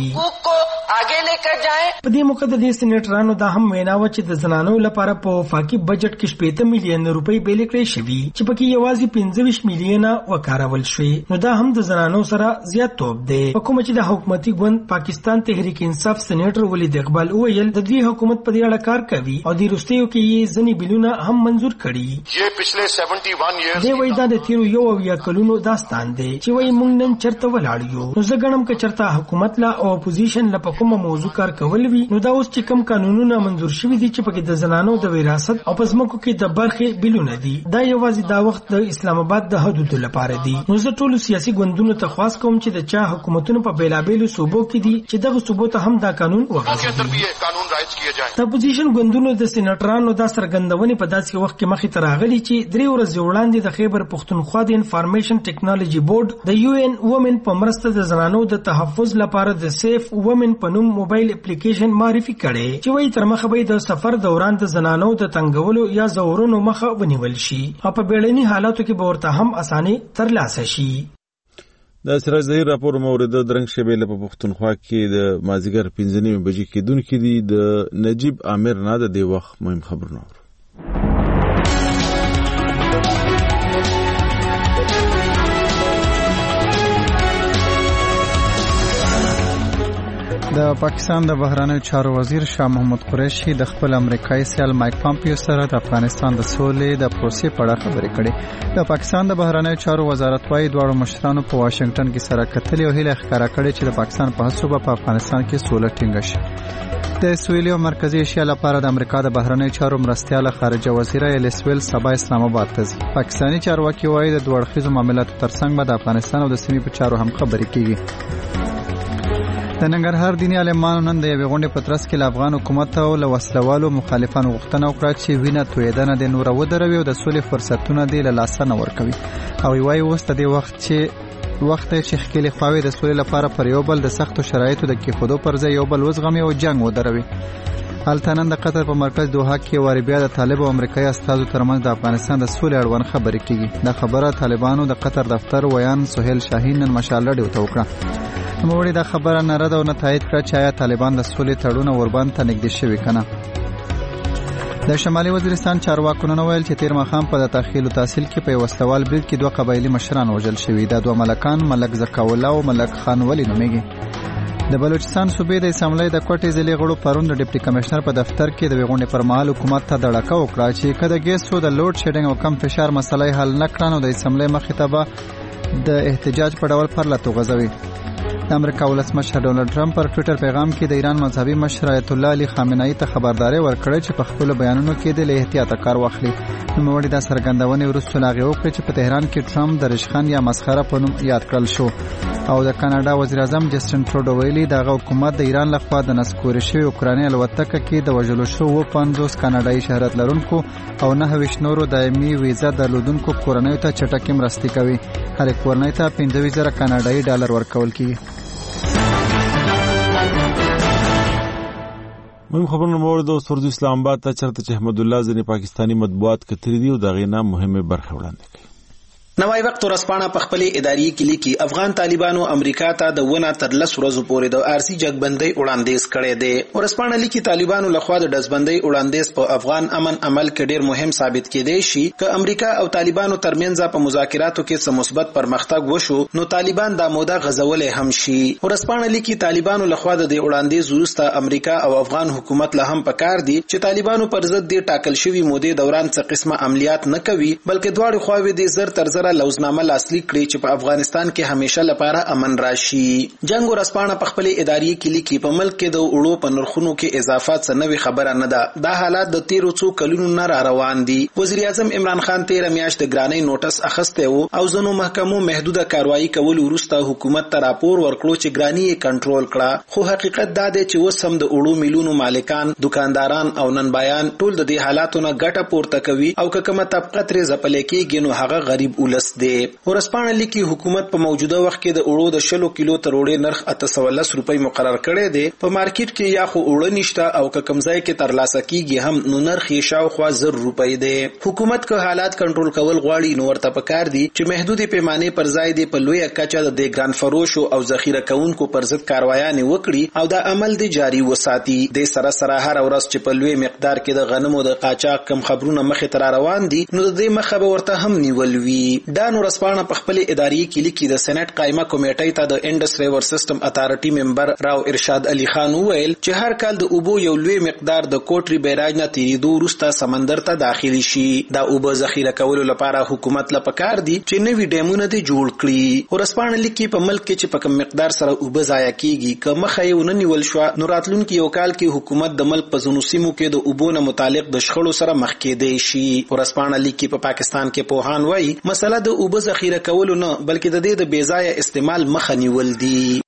آگے لے کر جائیں. په دې موقع د سېنیټرانو دا هم ویناوه چې د زنانو لپاره په وفاقي بجټ کې 70 میلیون روپۍ بیل کړې شوي چې پکې یوازې 25 میلیونه وکارول شوي نو دا هم د زنانو سره زیات توپ دی. په کوم چې د حکومتي ګوند پاکستان تحریک انصاف سېنیټر ولید اقبال وویل د دوی حکومت په دې اړه کار کوي او د روستیو کې یې ځنې بیلونه هم منزور کړي. یہ پچھلے 71 ایئرز دی وای دا د تیرو یو او یا کلونو داستان دی چې وای مونږ نن چرته ولاړ یو نو زه ګڼم چې چرته حکومت لا او اپوزیشن لا په کومه موضوع کار کول وی نو دا اوس چې کوم قانونونه منزور شوي دي چې پکې د زنانو د وراثت او پزمکو کې د برخې بیلونه دي دا یوازې دا وخت د اسلام آباد د حدودو لپاره دي. نو زه ټول سیاسي ګوندونو ته خواست کوم چې د چا حکومتونو په بیلابېلو صوبو کې دي چې دغه صوبو ته هم دا قانون وغځي. د اپوزیشن ګوندونو د سېنیټرانو دا څرګندونې په داسې وخت کې مخې ته راغلي چې 3 ورځې وړاندې د خیبر پښتونخوا د انفارمیشن ټیکنالوژي بورډ د UN وومن په مرسته د زنانو د تحفظ لپاره د سیف وومن په نوم موبایل اپلیکیشن معرفي کړي چې وایي تر مخه به د سفر دوران د زنانو د تنګولو یا زورونو مخه ونیول شي او په بیړني حالاتو کې به ورته هم اساني ترلاسه شي. د سراج ظهیر راپور مورد درنګ شبیله په پښتونخوا کې د مازیګر 5:30 بجې کې دونکو دي د نجیب عامر نه د دی وخت مهم خبرونه. د پاکستان د بهرنیو چارو وزیر شاه محمود قریشي د خپل امریکایي سیال مایک پامپیو سره د افغانستان د سولې د پروسې په اړه خبرې کړې. د پاکستان د بهرنیو چارو وزارت وايي دواړو مشرانو په واشنگټن کې سره کتلې او هیله ښکاره کړې چې د پاکستان په هڅو به په افغانستان کې سوله ټینګه شي. د سویلي او مرکزی ایشیا لپاره د امریکا د بهرنیو چارو مرستیال خارجه وزیر الیس ویل سبا اسلام آباد ته ځي. پاکستاني چارواکي وايي د دوه اړخیزو معاملاتو ترڅنګ به د افغانستان او د سیمې په چارو هم خبرې کیږي. د ننګرهار دیني عالمانو نن د یوې غونډې په ترڅ کې له افغان حکومت او له وسلوالو مخالفانو غوښتنه وکړه چې وینه تویېدنه د نوره ودروي او د سولې فرصتونه دې له لاسه نه ورکوي. او وایي اوس د دې وخت چې ښکېلې خواوې د سولې لپاره پر یو بل د سختو شرایطو د کېښودو پر ځای یو بل وزغمي او جنګ ودروي. هلته نن د قطر په مرکز دوحه کې واري بیا د طالب او امریکایي استازو ترمنځ د افغانستان د سولې اړوند خبرې کیږي. دا خبره طالبانو د قطر دفتر ویان سهیل شاهین نن مشال رډیو ته وکړه. نوموړي دا خبره نه رد او نه تایید کړه چې آیا طالبان د سولې تړون ورباند ته نږدې شوي کنه. د شمالي وزیرستان چارواکو نن ویل چې تیر ماښام په تخیل تحصیل کې په وسلوال برید کې دوه قبایلي مشران وژل شوي. دا دوه ملکان ملک زکاولا او ملک خان ولی نومیږي. د بلوچستان صوبې د اسمبلی د کوټې ضلع غړو پرون د ډیپټي کمشنر په دفتر کې د غونډې پر مهال حکومت ته دړکه وکړه چې کله ګیسو د لوډ شیډینګ او کم فشار مسلې حل نه کړي نو د اسمبلی مخې ته به د احتجاج په ډول پرلته غځوي. د امریکا ولسمشر ډونالد ټرمپ پر ټوئیټر پیغام کې د ایران مذهبي مشر آیت الله علي خامنه‌ای ته خبرداري ورکړه چې په خپل بیانونو کې د احتیاط کار واخلي. نوموړي دا څرګندونې وروسته لاغي وکړه چې په تهران کې ټرمپ د رشخان یا مسخره په نوم یاد کړل شو. او د کاناډا وزیر اعظم جسټن ټروډو ویلي دغه حکومت د ایران لخوا د نسکوري شوی اوکراني الوتکه کې د وژلو شو 50 کاناډایي شهرت لرونکو او 9 نورو دایمي ویزا درلودونکو کورنیو ته چټکې مرستې کوي. هر کورنۍ ته 15,000 کاناډایي ډالر ورکول کیږي. مهم خبرونه مورد اوس ورځو اسلام آباد ته چرته چې احمد الله ځنې پاکستانی مطبوعات کتري دي او د غینا مهمه برخه وړاندې کوي. نوای وخت ورسپانه په خپل اداري کې لیکي افغان طالبانو امریکا ته د ونه تر 10 ورځې پورې د ارسي جګبندۍ وړاندیز کړی دی. ورسپانه لیکي طالبانو لخوا د دزبندۍ وړاندیز په افغان امن عمل کې ډیر مهم ثابت کېدی شي. که امریکا او طالبانو ترمنځ په مذاکراتو کې څه مثبت پرمختګ وشو نو طالبان د موده غزولې هم شي. ورسپانه لیکي طالبانو لخوا د وړاندیز وروسته امریکا او افغان حکومت له هم پکار دي چې طالبانو پر ضد د ټاکل شوی مودې دوران څه قسمه عملیات نه کوي بلکې دواړو خواوې د زر تر زر لوزنامه لاسلیک کړي چې په افغانستان کې همیشه لپاره امن راشي. جنگ ورسپانه په خپل اداري کې لیکي په ملک کې د وړو په نرخونو کې اضافات څه نوې خبره نه ده. دا حالات د 13 څو کلونو نه را روان دي. وزیر اعظم عمران خان 13 میاشت د ګرانۍ نوټس اخیسته وو او ځینو محکمو محدوده کاروایی کول وروسته حکومت ته راپور ورکړو چې ګرانۍ یې کنټرول کړه. خو حقیقت دا دی چې وسم د وړو میلیونو مالکان دکانداران او ننبایان ټول د دې حالاتو نه ګټه پورته کوي او که کومه طبقه ترې ځپلې کېږي نو هغه غریب ولس دی. ورسپانه لیکي حکومت په موجوده وخت کې د اوړو د 100 کیلو تر وړې نرخ 810 روپۍ مقرر کړی دی. په مارکیټ کې یا خو اوړه نشته او که کمزای کې ترلاسه کیږي هم نو نرخ یې شاوخوا 100 روپۍ دی. حکومت که حالات کنټرول کول غواړي نو ورته پکار دي چې محدودې پیمانې پر ځای دی په لویه کچه د ګران فروشو او ذخیره کوونکو پر ضد کاروایانې وکړي او دا عمل دی جاری وساتي. د سره هر ورځ چې په لوی مقدار کې د غنمو د قاچاق کم خبرونه مخې ته روان دي نو د دې مخه به ورته هم نیول وي. دا نو ورسپانه په خپل اداري کې لیکي د سېنات قائمه کمیټې ته د انډس ریور سیستم اتارټي ممبر راو ارشاد علي خان وویل چې هر کال د اوبو یو لوی مقدار د کوټري بیراج نه تیریدو وروسته سمندر ته داخلي شي. دا اوبه ذخیره کولو لپاره حکومت له پکار دي چې نوي ډیمونه دي جوړ کړي. ورسپانه لیکي په ملک کې چې په کم مقدار سره اوبه ضایع کیږي که مخه یې ونه نیول شو نو راتلونکي یو کال کې حکومت د ملک په ځینو سیمو کې د اوبو نه متعلق د شخړو سره مخ کېدی شي. ورسپانه لیکي په پاکستان کې پوهان وایي مسله د اوبه ذخیره کولو نه بلکې د دې د بیځایه استعمال مخه نیول دي.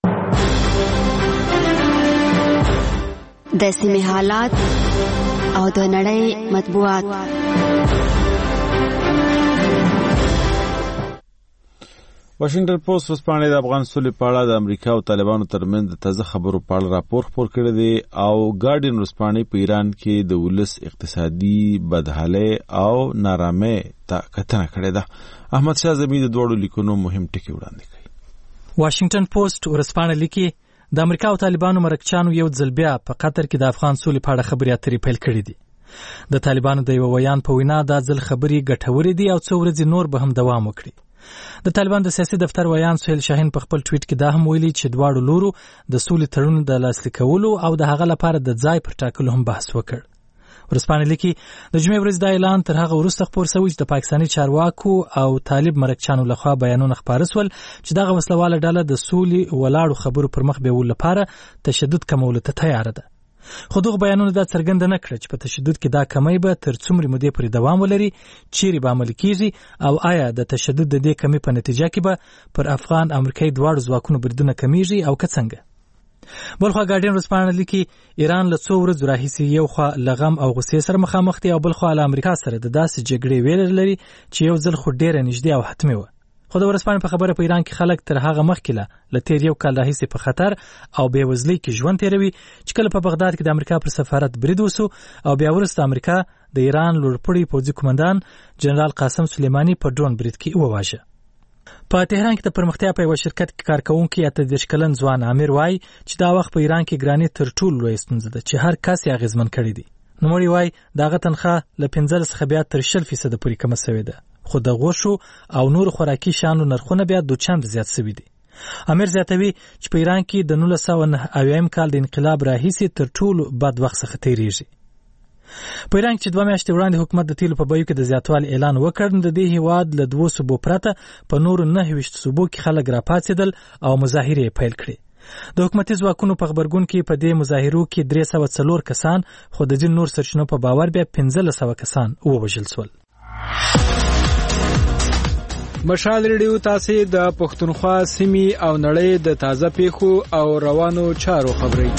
د سیمې حالات او د نړۍ مطبوعات. واشنگټن پوسټ ورځپاڼه د افغان سولې په اړه د امریکا او طالبانو ترمنځ د تازه خبرو په اړه راپور خپور کړی دی او ګارډین ورځپاڼه په ایران کې د ولس اقتصادي بدحالۍ او نارامۍ ته کتنه کړې ده. احمد شاه زمي د دوړو لیکونو مهم ټکي وړاندې کړي. واشنگټن پوسټ ورځپاڼه لیکي د امریکا او طالبانو مرکچانو یو ځل بیا په قطر کې د افغان سولې په اړه خبرې اترې پیل کړې دي. د طالبانو د یو ویان په وینا دا ځل خبرې ګټورې دي او څو ورځې نور به هم دوام وکړي. د طالبان د سیاسي دفتر ویان سهیل شاهین په خپل ټویټ کې دا هم ویلي چې دواړو لورو د سولې تړون د لاسلیک کولو او د هغه لپاره د ځای پر ټاکلو هم بحث وکړ. ورځپاڼه لیکي د جمعې ورځ دا اعلان تر هغه وروسته خپور شوی چې د پاکستاني چارواکو او طالب مرکچانو لخوا بیانونه خپاره سول چې دغه وسلواله ډله د سولې ولاړو خبرو پر مخ بیول لپاره تشدد کمولو ته تیار ده. خو دغه بیانونه دا څرګنده نه کړه چې په تشدد کې دا کمی به تر څومره مودې پورې دوام ولري، چیرې به عملي کیږي او آیا د تشدد د دې کمی په نتیجه کې به پر افغان امریکایي دواړو ځواکونو بریدونه کمیږي او که څنګه. بلخوا ګارډین ورځپاڼه لیکي ایران له څو ورځو راهیسې یو خوا له غم او غصې سره مخامخ دی او بلخوا له امریکا سره د داسې جګړې ویره لري چې یو ځل خو ډیره نږدې او حتمي وه. خو د ورځپاڼې په خبره په ایران کې خلک تر هغه مخکې له تیر یو کال راهیسې په خطر او بېوزلۍ کې ژوند تیروي چې کله په بغداد کې د امریکا پر سفارت برید وسو او بیا وروسته امریکا د ایران لوړپوړي پوځي قومندان جنرال قاسم سلیماني په ډرون برید کې وواژه. په تهران کې د پرمختیا په یو شرکت کې کارکونکي 38 کلن ځوان عامر وای چې دا وخت په ایران کې ګراني تر ټولو لویه ستونزه ده چې هر کس یې اغیزمن کړی دی. نوموړی وای دغه تنخواه له 15 څخه بیا تر 0% پورې کمه شوې ده، خو د غوښو او نور خوراکي شیانو نرخونه بیا دوچند زیات شوي دي. امیر زیاتوي چې په ایران کې د 1990 کال د انقلاب راهیسې تر ټولو بد وخت څخه تیریږي. په ایران کې چې 2 میاشتې وړاندې حکومت د تیلو په بیو کې د زیاتوالي اعلان وکړ، د دې هیواد له 2 صوبو پرته په نورو 29 صوبو کې خلک راپاڅېدل او مظاهرې پیل کړې. د حکومتي ځواکونو په خبرګون کې په دې مظاهرو کې 304 کسان، خو د ځینو نور سرچینو په باور بیا 1500 کسان ووژل شول. مشال ریډیو تاسو د پښتونخوا سیمې او نړۍ د تازه پیښو او روانو چارو خبري.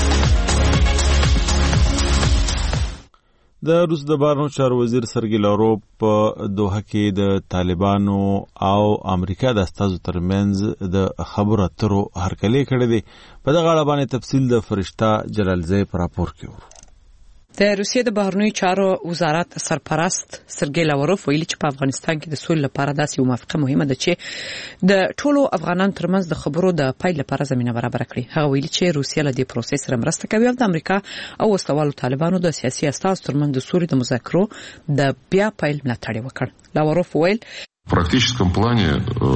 د روس د بهرنیو چارو وزیر سرګی لاروف په دوحه کې د طالبانو او امریکا د استازو ترمنځ د خبرو اترو هرکلی کړی دی. په دغه اړه باندې تفصیل د فرشته جلالزی په راپور کې ورو. د روسیې د بهرنیو چارو وزارت سرپرست سرګی لاروف ویلي چې په افغانستان کې د سولې لپاره داسې یو موافقه مهمه ده چې د ټولو افغانانو ترمنځ د خبرو د پیل لپاره زمينه برابر کړي. هغه ویلي چې روسیه له دې پروسې سره مرسته کوي او د امریکا او وسلوالو طالبانو د سیاسي استازو ترمنځ د سولې د مذاکرو د بیا پیل ملاتړ وکړ. لاروف ویل В практическом плане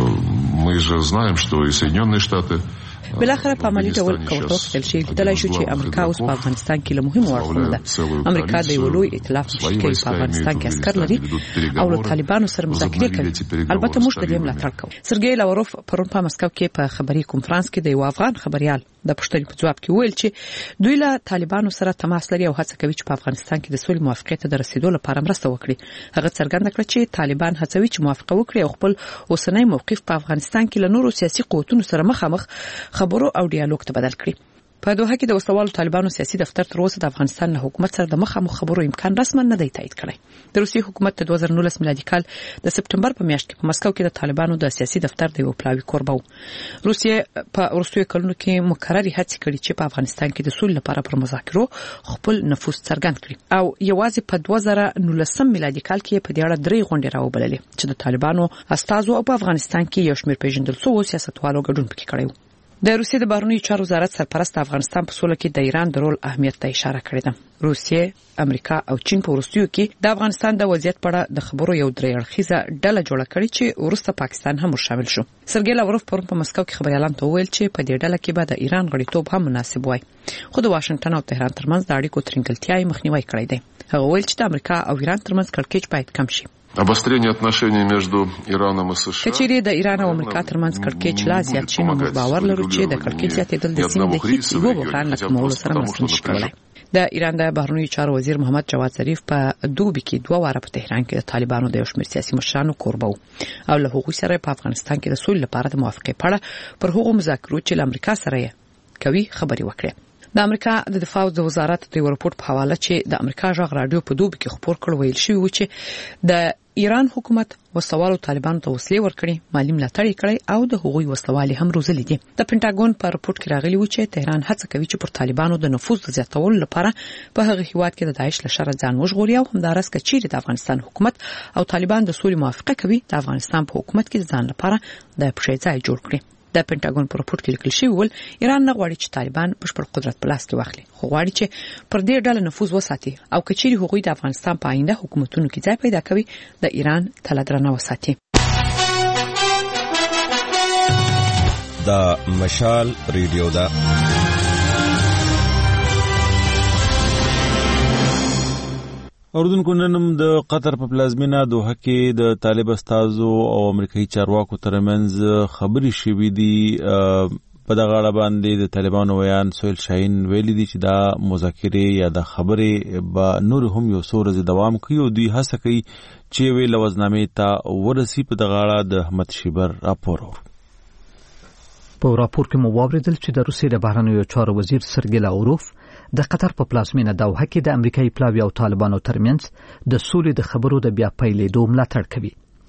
мы же знаем, что и Соединенные Штаты بلاخره په عملي ډول کوټو خپل شي لیدلای شو چې امریکا اوس په افغانستان کې له مهمو اړخونو ده. امریکا د یو لوی ائتلاف مشکل په افغانستان کې عسكر لري او له طالبانو سره مذاکرې کوي. البته موږ د دې ملاتړ کوو. سرګی لاروف پرون په مسکو کې په خبري کنفرانس کې د یو افغان خبريال د پښتني په جواب کې ویل چې دوی له طالبانو سره تماس لري او هڅه کوي چې په افغانستان کې د سولې موافقې ته د رسیدو لپاره مرسته وکړي. هغه څرګنده کړ چې طالبان هڅوي چې موافقه وکړي او خپل اوسنۍ موقف په افغانستان کې له نورو سیاسي قوتونو سره مخامخ خبرو او ډیالوګ ته بدل کړي. په دوحه کې د وسلوالو طالبانو سیاسي دفتر تر اوسه د افغانستان له حکومت سره د مخامخ خبرو امکان رسما نه دی تایید کړی. د روسي حکومت د 2019 میلادي کال د سپټمبر په میاشت کې په مسکو کې د طالبانو د سیاسي دفتر د یو پلاوي کوربه و. روسیه په وروستیو کلونو کې مکرري هڅې کړې چې په افغانستان کې د سولې لپاره پر مذاکرو خپل نفوذ څرګند کړي او یوازې په 2019 میلادي کال کې په دې اړه 3 غونډې راوبللې چې د طالبانو استازو او په افغانستان کې یو شمېر پیژندل شوي سیاستوالو ګډون پکې کړی و. د روسیې د بهرنیو چارو وزارت سرپرست افغانستان په سوله کې د ایران د رول اهمیت ته اشاره کړې ده. روسیې، امریکا او چین په وروستیو کې د افغانستان د وضعیت په اړه د خبرو یو درې اړخیزه ډله جوړه کړې چې وروسته پاکستان هم شامل شو. سرګی لاروف پرون په مسکو کې خبريالانو ته وویل چې په دې ډله کې به د ایران غړیتوب هم مناسب وای، خو د واشنگټن او تهران ترمنځ د اړیکو ترنګلتیا مخنیوي کړی دی. هغه ویل چې د امریکا او ایران ترمنځ کړکېچ باید کم شي. Обострение отношений между Ираном и США. کچېری د ایران او امریکا ترمنځ کړکېچ لا زیات شي نو باور لرو چې د کړکېچ زیاتېدل د سیمې د هیڅ یو بحران نه کمولو سره مرسته نشي کولای. د ایران د بهرنیو چارو وزیر محمد جواد ظریف په دوبي کې 2 واره په تهران کې د طالبانو د یو شمېر سیاسي مشرانو کوربه او له هغوی سره په افغانستان کې د سولې لپاره د موافقې په اړه پر هغو مذاکرو چې له امریکا سره کوي خبري وکړي. د امریکا د دفاع وزارت د راپور په حواله چې د امریکا ژغ رادیو په دوبي کې خبر کړ ویل شوی و چې د ایران حکومت وسوالو طالبانو ته وسلې ورکړي مالی ملاتړ کړي او د هغوی وسوالي هم روزلې دي د پینټاګون په راپور کې راغلی و چې تهران هڅه کوي چې پر طالبانو د نفوذ زیاتولو لپاره په هغه هیواد کې د داعش له شر ځان وژغوري او همدارس کچېری د افغانستان حکومت او طالبان د سولې موافقه کوي د افغانستان په حکومت کې ځان لپاره د پښې ځای جوړ کړي د پینټاګون په راپور کې لیکل شوی ول ایران نه غواړي چې طالبان بشپړ قدرت په لاس کې واخلي خو غواړي چې پر دې ډله نفوذ وساتي او کچېری هغوی د افغانستان په آینده حکومتونو کې ځای پیدا کوي د ایران تلدرنه وساتي د مشال ریډیو دا اردوونکو ننم د قطر په پلازمینه دوحه کې د طالب استازو او امریکایي چارواکو ترمنځ خبرې شوې دي په دغه اړه باندې د طالبانو ویان سهیل شاهین ویلي دي چې دا مذاکرې یا د خبرې به نور هم یو څو ورځې دوام کوي او دوی هڅه کوي چې وی لوزنامې ته ورسي په دغه اړه د احمد شیبر راپور په راپور کې مو واوریدل چې د روسیې د بهرنیو چارو وزیر سرګی لاوروف د قطر په پلازمینه دوحه کې د امریکایي پلاوی او طالبانو ترمنځ د سولې د خبرو د بیا پیلېدو ملاتړ کوي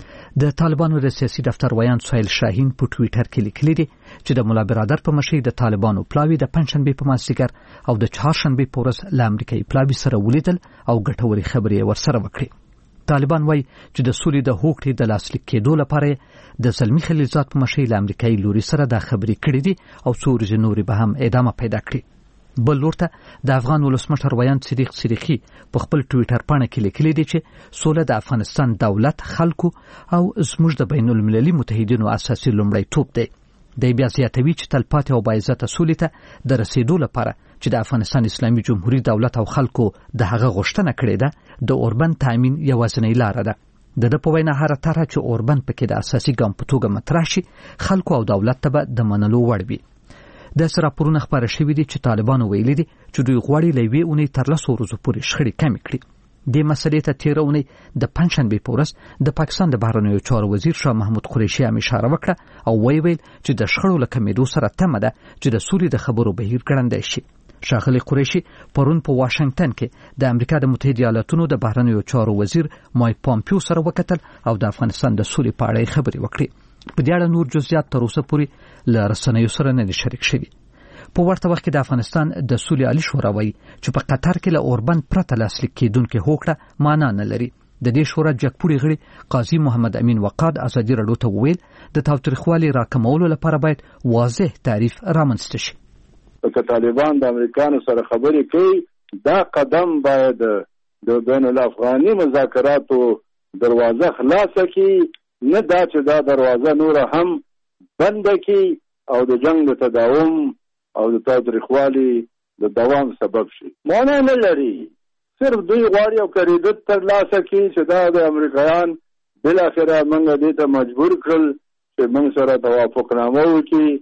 د طالبانو د سیاسي دفتر ویان سهیل شاهین په ټوئیټر کې لیکلي دي چې د مولا برادر په مشرۍ د طالبانو پلاوی د پنځشنبه په مازدیګر او د چهارشنبه په ورځ له امریکایي پلاوی سره ولیدل او ګټوري خبرې ورسره وکړي طالبان وایي چې د سولې د هوکړې د لاسلیک کېدو لپاره د زلمی خلیلزاد په مشرۍ له امریکایي لوري سره د خبرې کړې دي او څو ورځې نورې به هم ادامه پیدا کړي بل لورته د افغان ولسمشر ویان صدیق صدیقی په خپل ټوئیټر باندې کې لیکلي دي چې سوله د افغانستان دولت خلکو او زموږ د بین المللي متحدینو اساسي لومړیتوب دی د بیا زیاتوي چې تلپاتې او باعزته سولې ته د رسیدو لپاره چې د افغانستان اسلامي جمهوریت دولت او خلکو د هغه غوښتنه کړې ده د اوربند تامین یوازینۍ لار ده د په وینا هر طرح چې اوربند پکې د اساسي ګام په توګه مطرح شي خلکو او دولت ته د منلو وړ وي د راپورونه خبره شوې دي چې طالبانو ویلي دي چې دوی غواړي لوي اونۍ تر 10 ورځې پورې شخړې کم کړي د مسلې ته تیرونی د پنځشنبه په ورځ د پاکستان د بهرنیو چارو وزیر شاه محمود قریشي هم اشاره وکړه او ویل چې د شخړو له کمیدو سره تمه ده چې د سولې د خبرو بهیر ګړندی شي ښاغلي قریشي پرون په واشنگټن کې د امریکا د متحده ایالاتونو د بهرنیو چارو وزیر مایک پامپیو سره وکتل او د افغانستان د سولې په اړه خبرې وکړې په دې اړه نور جزئیات تر اوسه پورې له رسنیو سره نه شریک شوي په ورته وخت کې د افغانستان د سولې عالی شورا وایي چې په قطر کې له اوربند پرته لاسلیک کېدونکې هوکړه معنا نه لري د دې شورا جګپوړي غړي قاضي محمد امین وقاد ازادي راډیو ته وویل د تاوتریخوالي راکمولو لپاره باید واضح تعریف رامنځته شي که طالبان د امریکانو سره خبرې کوي دا قدم باید د بین الافغاني مذاکراتو دروازه خلاصه کړي نه دا چې دا دروازه نور هم بند کړي او د جنگ د تداوم او د تاوتریخوالي د دوام سبب شي معنی نه لري صرف دوی غواړي او کریدت تر لاسه کړي چې دا د امریکایان بل اخره موږ دې ته مجبور کړل چې موږ سره توافقنامه وکړي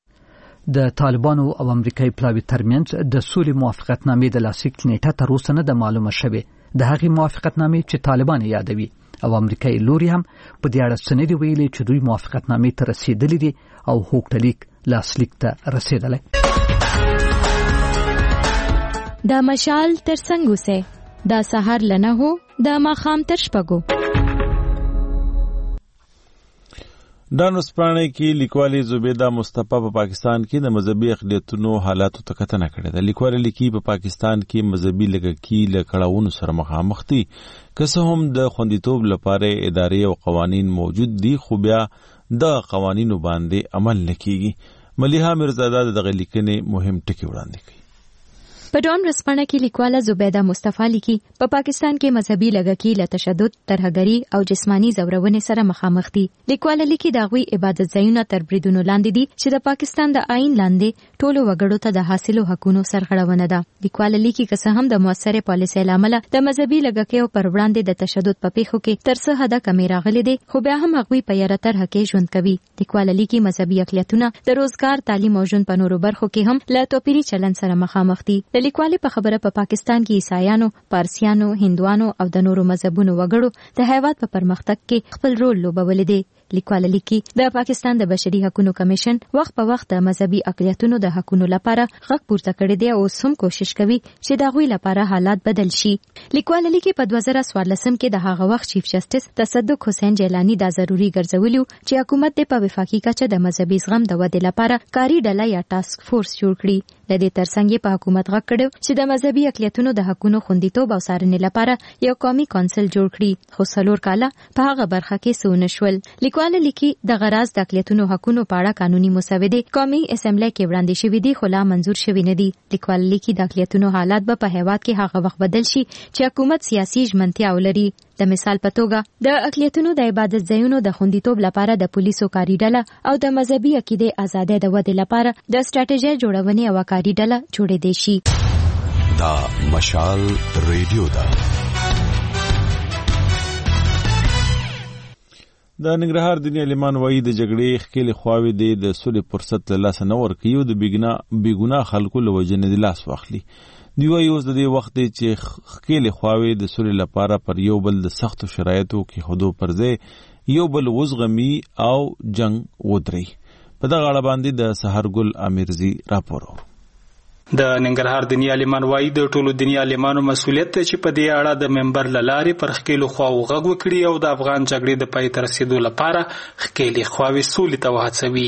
د طالبانو او امریکایي پلاوی ترمنځ د سولې موافقتنامې د لاسلیک نیټه تر اوسه نه ده معلومه شوې د هغې موافقتنامې چې طالبان یادوي او امریکایي لوري هم په دې اړه څه نه دي ویلي چې دوی موافقتنامې ته رسیدلي دي او هوکړلیک لاسلیک ته رسیدلی د مشال تر څنګ اوسئ د سهار له 9 د ماښام تر 6 دانو سپانه کې لیکوالي زبیده مصطفی په پاکستان کې د مذهبي اقلیتونو حالاتو ته کتنه کړې ده. لیکوال لیکي په پاکستان کې مذهبي لږکي له کړهونو سره مخامخ دي که څه هم د خوندیتوب لپاره ادارې او قوانین موجود دي خو بیا د قوانینو باندې عمل نه کیږي. ملیحه میرزاده دغه لیکنې مهم ټکي وړاندې کوي. په ډون رسپانه کې لیکواله زبیده مصطفی لیکي په پاکستان کې مذهبي لږکي له تشدد ترهګري او جسمانی زورونې سره مخامخ دي. لیکواله لیکي د غوي عبادت ځایونه تر بریدونو لاندې دي چې د پاکستان د آئین لاندې ټولو وګړو ته د حاصلو حقوقو سرغړونه ده. لیکواله لیکي که څه هم د موثره پالیسۍ لامل د مذهبي لږکیو پر وړاندې د تشدد په پیښو کې تر څه حده کمی راغلي دي خو بیا هم غوي په یاره تر حق ژوند کوي. لیکواله لیکي مذهبي اقلیتونه د روزګار تعلیم او ژوند په نورو برخو کې هم له توپیري چلن سره مخامخ دي. لیکوالي په خبره په پاکستان کې عیسایانو، پارسیانو، هندوانو او د نورو مذهبونو وګړو د هیواد په پرمختګ کې خپل رول لوبولی دی. لیکوال لیکي د پاکستان د بشري حقوقو کمیشن وخت په وخت د مذهبي اقلیتونو د حقوقو لپاره غږ پورته کړی دی او هم کوشش کوي چې د غوي لپاره حالات بدل شي. لیکوال لیکي په 2014 کې د هغه وخت چیف جسټس تصدق حسین جیلانی دا ضروری ګرځولیو چې حکومت د په وفاقي کچه د مذهبي زغم د ودې لپاره کاري ډله یا ټاسک فورس جوړ کړي. د دې ترڅنګ په حکومت غږ کړو چې د مذهبي اقلیتونو د حقوقو خوندیتوب او څارنې لپاره یو قومي کونسل جوړ کړي، خو څلور کاله په هغه برخه کې سونه شول. لیکوال لیکي د غراض د اقلیتونو حقوقو په اړه قانوني مسودې قومي اسمبلی کې وړاندې شوې دي خو لا منزور شوې نه دي. لیکوال لیکي د اقلیتونو حالات به په هیواد کې هغه وخت بدل شي چې حکومت سیاسي ژمنتیا ولري. د مثال په توګه د اقلیتونو د عبادت ځایونو د خوندیتوب لپاره د پولیسو کاري ډله او د مذهبي عقیدې ازادۍ د ودې لپاره د ستراتیژي جوړونې او کاري ډله جوړېدې شي. دا مشال ریډیو ده. د ننګرهار دیني عالمان وایي د جګړې ښکېلې خواوې د سولې فرصت له لاسه نه ورکوي او د بېګناه خلکو له وجې نه د لاس واخلي. دوی وایي اوس د دې وخت دی چې ښکېلې خواوې د سولې لپاره پر یو بل د سختو شرایطو کېښودو پر ځای یو بل وزغمي او جنګ ودري. په دغه اړه باندې د سحرګل امیرزي راپور اورو. د ننګرهار دیني عالمان وایي د ټولو دیني عالمانو مسؤلیت دی چې په دې اړه د منبر له لارې پر ښکېلو خواوو غږ وکړي او د افغان جګړې د پای ته رسېدو لپاره ښکېلې خواوې سولې ته وهڅوي.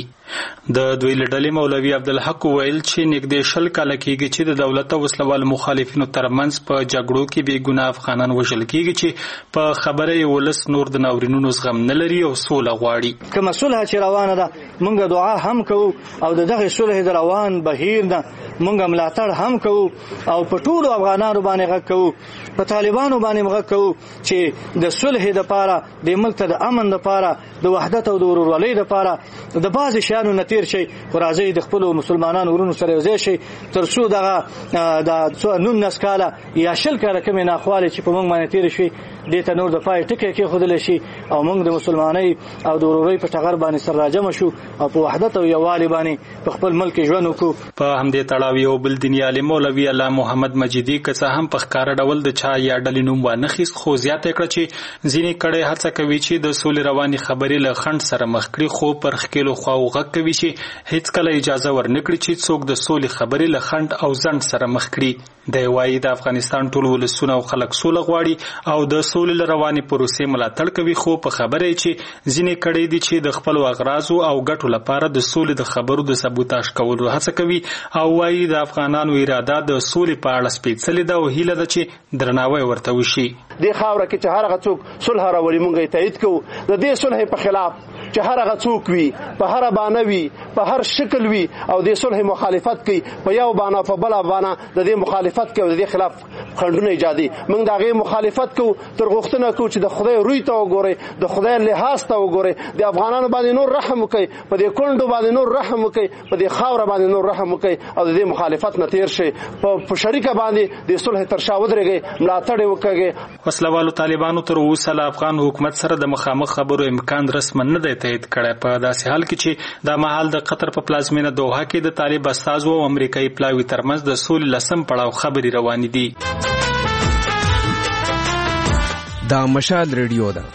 د دوی له ډلې مولوي عبدالحق ویل چې نږدې 20 کاله کېږي چې د دولت او وسلوالو مخالفینو ترمنځ په جګړو کې بېګناه افغانان وژل کېږي چې په خبره یې ولس نور د ناورینونو زغم نه لري او سوله غواړي. کومه صلح چې روانه ده موږ دعا هم کوو او د دغه صلح د روان بهیر نه موږ ملاتړ هم کوو او په ټولو افغانانو باندې غږ کوو، په طالبانو باندې غږ کوو چې د صلح لپاره د ملک ته د امن لپاره د وحدت او د ورورولۍ لپاره د بعض شیانو نه تیر شي، خو راځي د خپل مسلمانانو ورونو سره یوځای شي تر څو دغه د 19 کاله یا 20 کاله کومې ناخوالې چې په موږ باندې تیر شي دې ته نور د پای ټکی کېښودلی شي او موږ د مسلمانۍ او د ورورۍ په ټغر باندې سره راجمع شو او په وحدت او یووالي باندې په خپل ملک ژوند وکړو. په همدې تړاو یو بل دیني عالم مولوي الله محمد مجیدي که څه هم په ښکاره ډول د چا یا ډلې نوم وانخیست، خو زیاته کړه چې ځینې کړۍ هڅه کوي چې د سولې روانې خبرې له خنډ سره مخ کړي، خو پر ښکېلو خواوو غږ کوي چې هیڅکله اجازه ورنکړي چې څوک د سولې خبرې له خنډ او ځنډ سره مخ کړي. دی وایي د افغانستان ټول ولسونه او خلک سوله غواړي او د سولې له روانې پروسې ملاتړ کوي، خو په خبره یې چې ځینې کړۍ دي چې د خپلو اغراضو او ګټو لپاره د سولې د خبرو د سبوتاژ کولو هڅه کوي او وایي د افغانانو اراده د سولې په اړه سپېڅلې ده او هیله ده چې درناوی ورته وشي. دې خاوره کې چې هر هغه څوک صلح راولي موږ یې تایید کوو. د دې صلح په خلاف چې هر هغه څوک وي په هر بانه وي په هر شکل وي او د صلح مخالفت کوي په یو بانه په بل بانه د دې مخالفت کوي او د دې خلاف خنډونه ایجادي، موږ د هغې مخالفت کوو تر غوښتنه کوو چې د خدای روی ته وګورئ، د خدای لحاظ ته وګورئ، د افغانانو باندې نور رحم وکړئ، په دې کونډو باندې نور رحم وکړئ، په دې خاوره باندې نور رحم وکړئ او د دې مخالفت نه تیر شئ، په شریکه باندې د صلح تر شا ودرېږئ، ملاتړ یې وکړئ. وسلوالو طالبانو تر اوسه له افغان حکومت سره د مخامخ خبرو امکان رسما نه دی تایید کړی، په داسې حال کې چې دا مهال د قطر په پلازمینه دوحه کې د طالب استازو او امریکایي پلاوي ترمنځ د سولې لسم پړاو خبرې روانې دي. دا مشال ریډیو ده.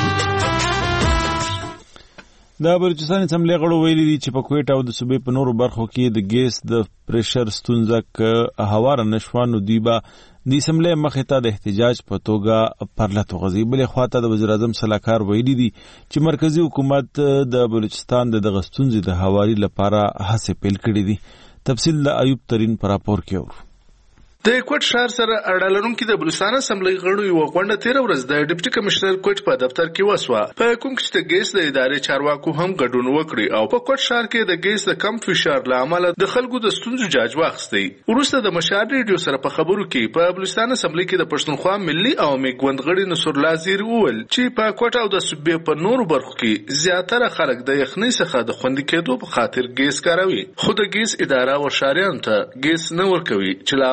د بلوچستان اسمبلی غړو ویلي دي چې په کویټه او د صوبې په نورو برخو کې د ګیس د پریشر ستونزه که هواره نشوه نو دوی به د اسمبلی مخې ته د احتجاج په توګه پرلت وغځي. بلې خواته د وزیر اعظم سلاکار ویلي دي چې مرکزي حکومت د بلوچستان د دغه ستونزې د هواري لپاره هڅې پیل کړې دي. تفصیل د ایوب ترین پر راپور کې اورو. د کوټ شهر سره اړه لرونکي د بلوچستان اسمبلی غړو یو غونډه 13 ورځ د ډیپټي کمشنر کوټ په دفتر کې وسوه، په کوم کې د ګیس د ادارې چارواکو هم ګډون وکړي او په کوټ شهر کې د ګیس د کم فشار له امله د خلکو د ستونزو جاج واخیستی. وروسته د مشال ریډیو سره په خبرو کې په بلوچستان اسمبلی کې د پښتونخوا ملي عوامي ګوند غړي نصر الله زیر وویل چې په کوټ او د صوبې په نورو برخو کې زیاتره خلک د یخنۍ څخه د خوندي کېدو په خاطر ګیس کاروي، خو د ګیس اداره ورشاریانو ته ګیس نه ورکوي چې له امله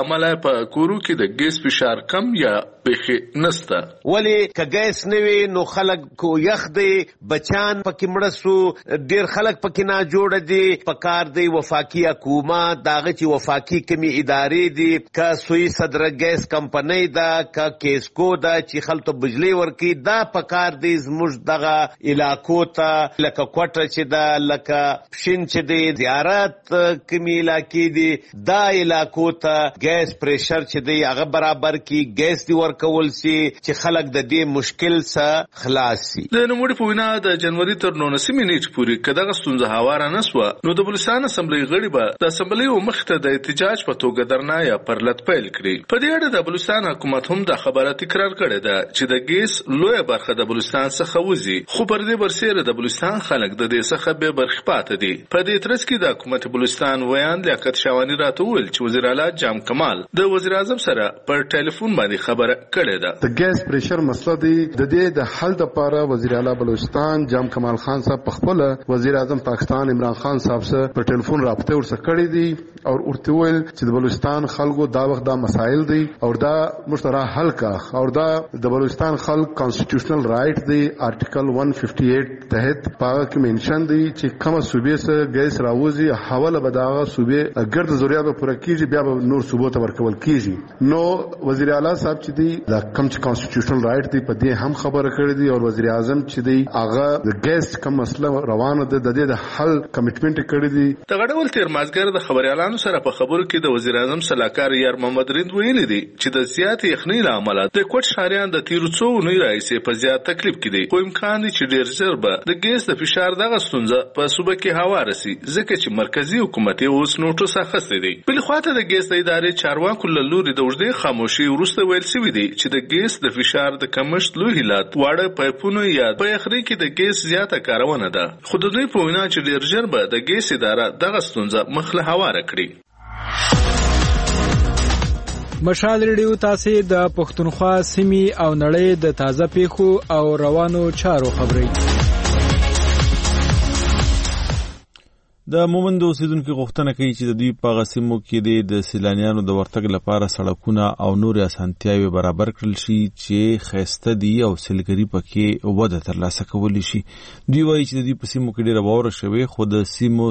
په کورو کې د ګیس فشار کم یا بخي نسته. ولی که ګیس نوي نو خلک کو یخ دی بچان پکې مړسو ډیر خلک پکې نه جوړ دي پکار دی وفاقي حکومت داغه چې وفاقي کمی ادارې دي کا سوی صدر ګیس کمپنی دا کا کیسکو دا چې خلکو بجلی ورکی دا پکار دی زموږ دغه علاقو ته لکه کوټه چې دا لکه پښین چې دی زیارت کمی علاقې دي دا علاقو ته ګیس پریشر چې دی هغه برابر کی ګیس دی ورکول سي چې خلک د دې مشکل څخه خلاص سي. د نوموړي په وینا د جنوري تر 19 نیټې پورې کداغه ستونزه هواره نسوه نو د بلوچستان اسمبلی غړي به د اسمبلی مخته د احتجاج په توګه درنا یا پرلط پیل کړي. په دې اړه د بلوچستان حکومت هم د خبره تکرار کړې ده چې د ګیس لویه برخه د بلوچستان څخه وځي خو پر دې برسېره د بلوچستان خلک د دې څخه به برخه پاتې دي. په دې ترڅ کې د حکومت بلوچستان ویان لیاقت شاوانی راته ویل چې وزیر اعلی جام کمال د وزیر اعظم سره پر ټلیفون باندې خبره کړې ده. د ګیس پریشر مسله دی د دې د حل لپاره وزیر اعلی بلوچستان جام کمال خان صاحب په خپل وزیر اعظم پاکستان عمران خان صاحب سره په ټلیفون رابطه ورسره کړې دي او ورته ویل چې د بلوچستان خلکو دا وخت دا مسائل دي او دا مشترک حل کا او دا د بلوچستان خلک کانسټیټیوشنل رائټ دی آرټیکل 158 تحت پاګه کې منشن دی چې کومه صوبې سره ګیس راوځي حواله بداغه صوبې ګرد ضرورت به پوره کیږي بیا به نور صوبو ته ورکول کیږي. نو وزیر اعلی صاحب چې دی دا کوم چې کانسټیټیوشنل رائټ دی په دې هم خبره کړې دی او وزیر اعظم چې دی هغه د ګیس کوم مسله روانه ده د دې د حل کمټمنټ کړی دی. تغړول تیر مازګر د خبريالانو سره په خبرو کې د وزیر اعظم صلاحکار یار محمد رند ویلي دی چې د زیات یخنۍ لامل د کوټ شهریان د تیرو څو نه راځي په زیات تکلیف کې دي. خو امکان دی چې ډیر ژر به د ګیس د فشار دغه ستونزه په صوبه کې هواره سي ځکه چې مرکزی حکومت اوس نوټس اخیستی دی. بل خواته د ګیس د ادارې چارواکو له لوري د وژدې خاموشي وروسته ویل شوی دی چې د ګیس د فشار د کمښت لوی علت واړه پایپونو یا په اخري کې د ګیس زیاته کارونه ده. خو د دوی په وینا چې ډیر ژر به د ګیس اداره دغه ستونزه مخله هواره کړي. مشال ریډیو تاسو د پښتونخوا سیمې او نړۍ د تازه پیښو او روانو چارو خبري. د مومند اوسیدونکو غوښتنه کوي چې د دوی په غسیمو کې د سیلانیانو د ورتګ لپاره سړکونه او نور اسانتیاوي برابر کړل شي چې خسته دي او سیلګری پکې وده ترلاسه کولی شي. دوی وایي چې د دوی په سیمو کې ډېر واوره شوی خو د سیمه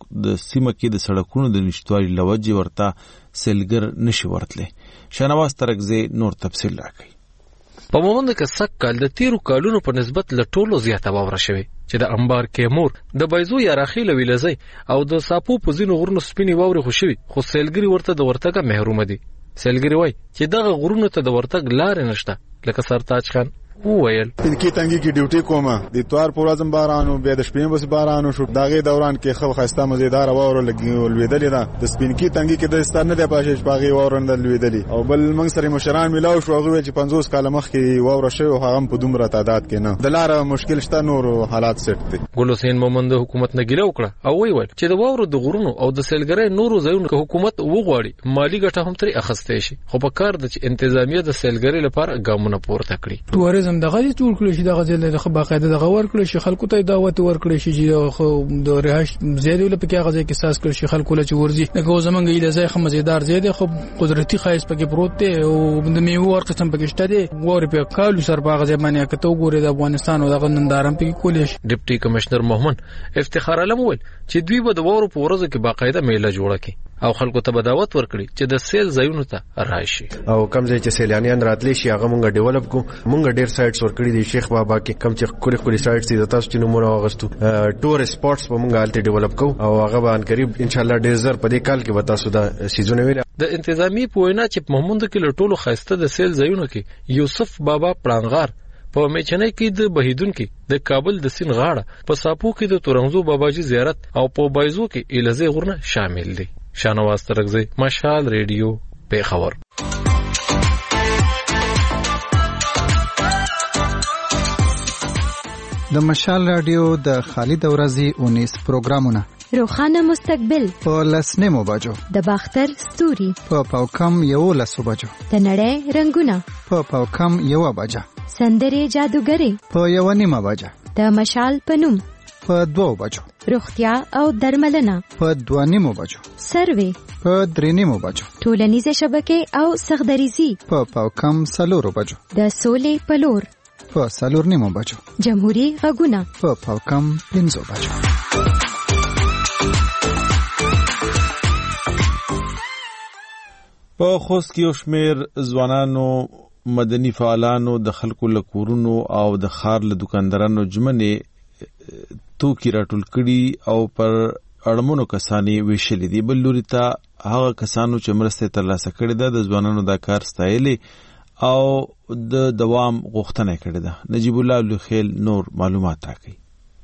کې د سړکونو د نشټوالي لوجه ورته سیلګر نشي ورتله. شنواز ترکزی نور تفصیل راکړي. په مومند کې سک کال د تیرو کالونو په نسبت له ټولو زیاته واوره شوی چې د انبار کیمور د بایزو یا راخیل ویلزی او د ساپو په ځینو غرونو سپینې واورې خوشوي خو سیلګری ورته د ورتګه محروم دي. سیلګری وای چې دغه غرونو ته د ورتګ لار نشته لکه سرتاج خان وویل پنکی تنګي کې ډیوټي کومه د توار پر ورځم بارانو به د شپې بس بارانو شو داغه دوران کې خو خسته مزیدار واور لویدلې ده د سپینکی تنګي کې د ستانه د پاشش باغي واورندل لویدلې او بل موږ سره مشران ملاو شو هغه چې 50 کال مخکې واور شو هغه په دومره تعداد کې نه د لار مشکل شته نور حالات سټ دي. ګل حسین مومند حکومت نه ګیله وکړه او ویل چې د واور د غرونو او د سیلګرۍ نورو ځایونو حکومت وغواړي مالی ګټه هم ترې اخستې شي خو په کار د انتظامیه د سیلګرۍ لپاره ګامونه پورته کړي. ټوریزم دغه ټول کړی شي دغه ځل د باقاعده دغه ورکړي شي خلکو ته دعوت ورکړي شي چې د رهاش زیاده ول پکې هغه ځای کې اساس کړی شي خلکو له چورځي دغه زمونږ ایله ځای خمزیدار زیاده خو قدرتي خایس پکې پروت دی او د میوه ورقسم پکې شته دی وور په کالو سر باغ ځای باندې کته وګوره د افغانستان او دغه نندارم پکې کولې شي. ډیپټي کمشنر محمد افتخار علم ول چې دوی به د وورو په ورځو کې باقاعده میله جوړه کړي او خلکو ته بداوت ورکړي چې د سیل ځایونو ته راشي او کم ځای چې سیلانیان راتلی شي هغه مونږ ډیولپ کو مونږ ډیر سایټس ورکړي دي شیخ بابا کې کم چې کلی سایټس دي تاسو چې نمونه واغستو ټور سپورټس په مونږ حالت ډیولپ کو او هغه باندې قریب ان شاء الله ډیر زر په دې کال کې وتا سو دا سیزونه ویل د انتظامی پوینا چې محمود کې لټولو خاسته د سیل ځایونو کې یوسف بابا پړانغار په میچنۍ کې د بهیدون کې د کابل د سین غاړه په ساپو کې د تورنزو باباجي زیارت او په بایزو کې الزه غرنه شامل دي. شانواز ترکزی مشال ریډیو پیښور. د مشال رادیو د خالد اورزی 19 پروګرامونه روخانه مستقبل په لسنیمو بجو د باختر ستوري په پاوکم یو لسو بجو د نړۍ رنگونه په پاوکم یو بجا سندري جادوګری په یو نیمه بجا د مشال پنوم په 2 بجو، روغتیا او درملنه په 2:30 بجو، سروې په 3:30 بجو، ټولنیزه شبکې او سغدریزي په پاوکم 4 بجو، د سولې په لور په 4:30 بجو، جمهوریت غږونه په پاوکم 5 بجو. په خوست کې یو شمېر ځوانانو، مدني فعالانو د خلکو له کورونو او د ښار له دکاندارانو جمنې توکي راټول کړي او پر اړمنو کسانې ویشلې دي. بل لوري ته هغه کسانو چې مرسته ترلاسه کړې ده د ځوانانو دا کار ستایلې او د دوام غوښتنه کړې ده. نجیب الله لوخیل نور معلومات راکړي.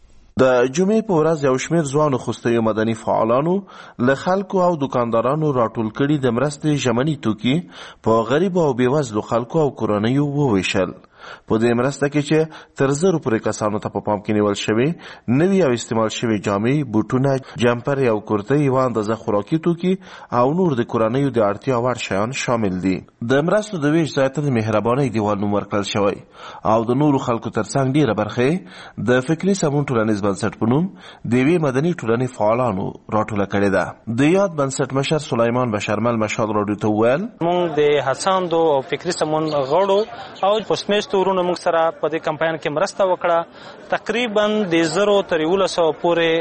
د جمعې په ورځ یو شمېر ځوانو خوستیو مدني فعالانو له خلکو او دکاندارانو راټول کړي د مرستې ژمني توکي په غریبو او بېوزلو خلکو او کورنیو وویشل. په دې مرسته کې چې تر 1000 پورې کسانو ته په پام کې نیول شوی نوي او استعمال شوی جامې، بوټونه، جمپر او کرتۍ، یوه اندازه خوراکي توکي او نور د کورنیو د اړتیا وړ شیان شامل دي. د مرستو د ویش ځای ته د مهربانۍ دیوال نوم ورکړل شوی او د نورو خلکو ترڅنګ ډیره برخه د فکري سمون ټولنیز بنسټ په نوم د یوې مدني ټولنې فعالانو راټوله کړې ده. د یاد بنسټ مشر سلیمان بشرمل مشال راډیو ته وویل، موږ د هڅاندو او فکري سمون غړو او پوسټمیسټ ورونو موږ سره په دې کمپاین کې مرسته وکړه. تقریبا د 0 تر 1100 پورې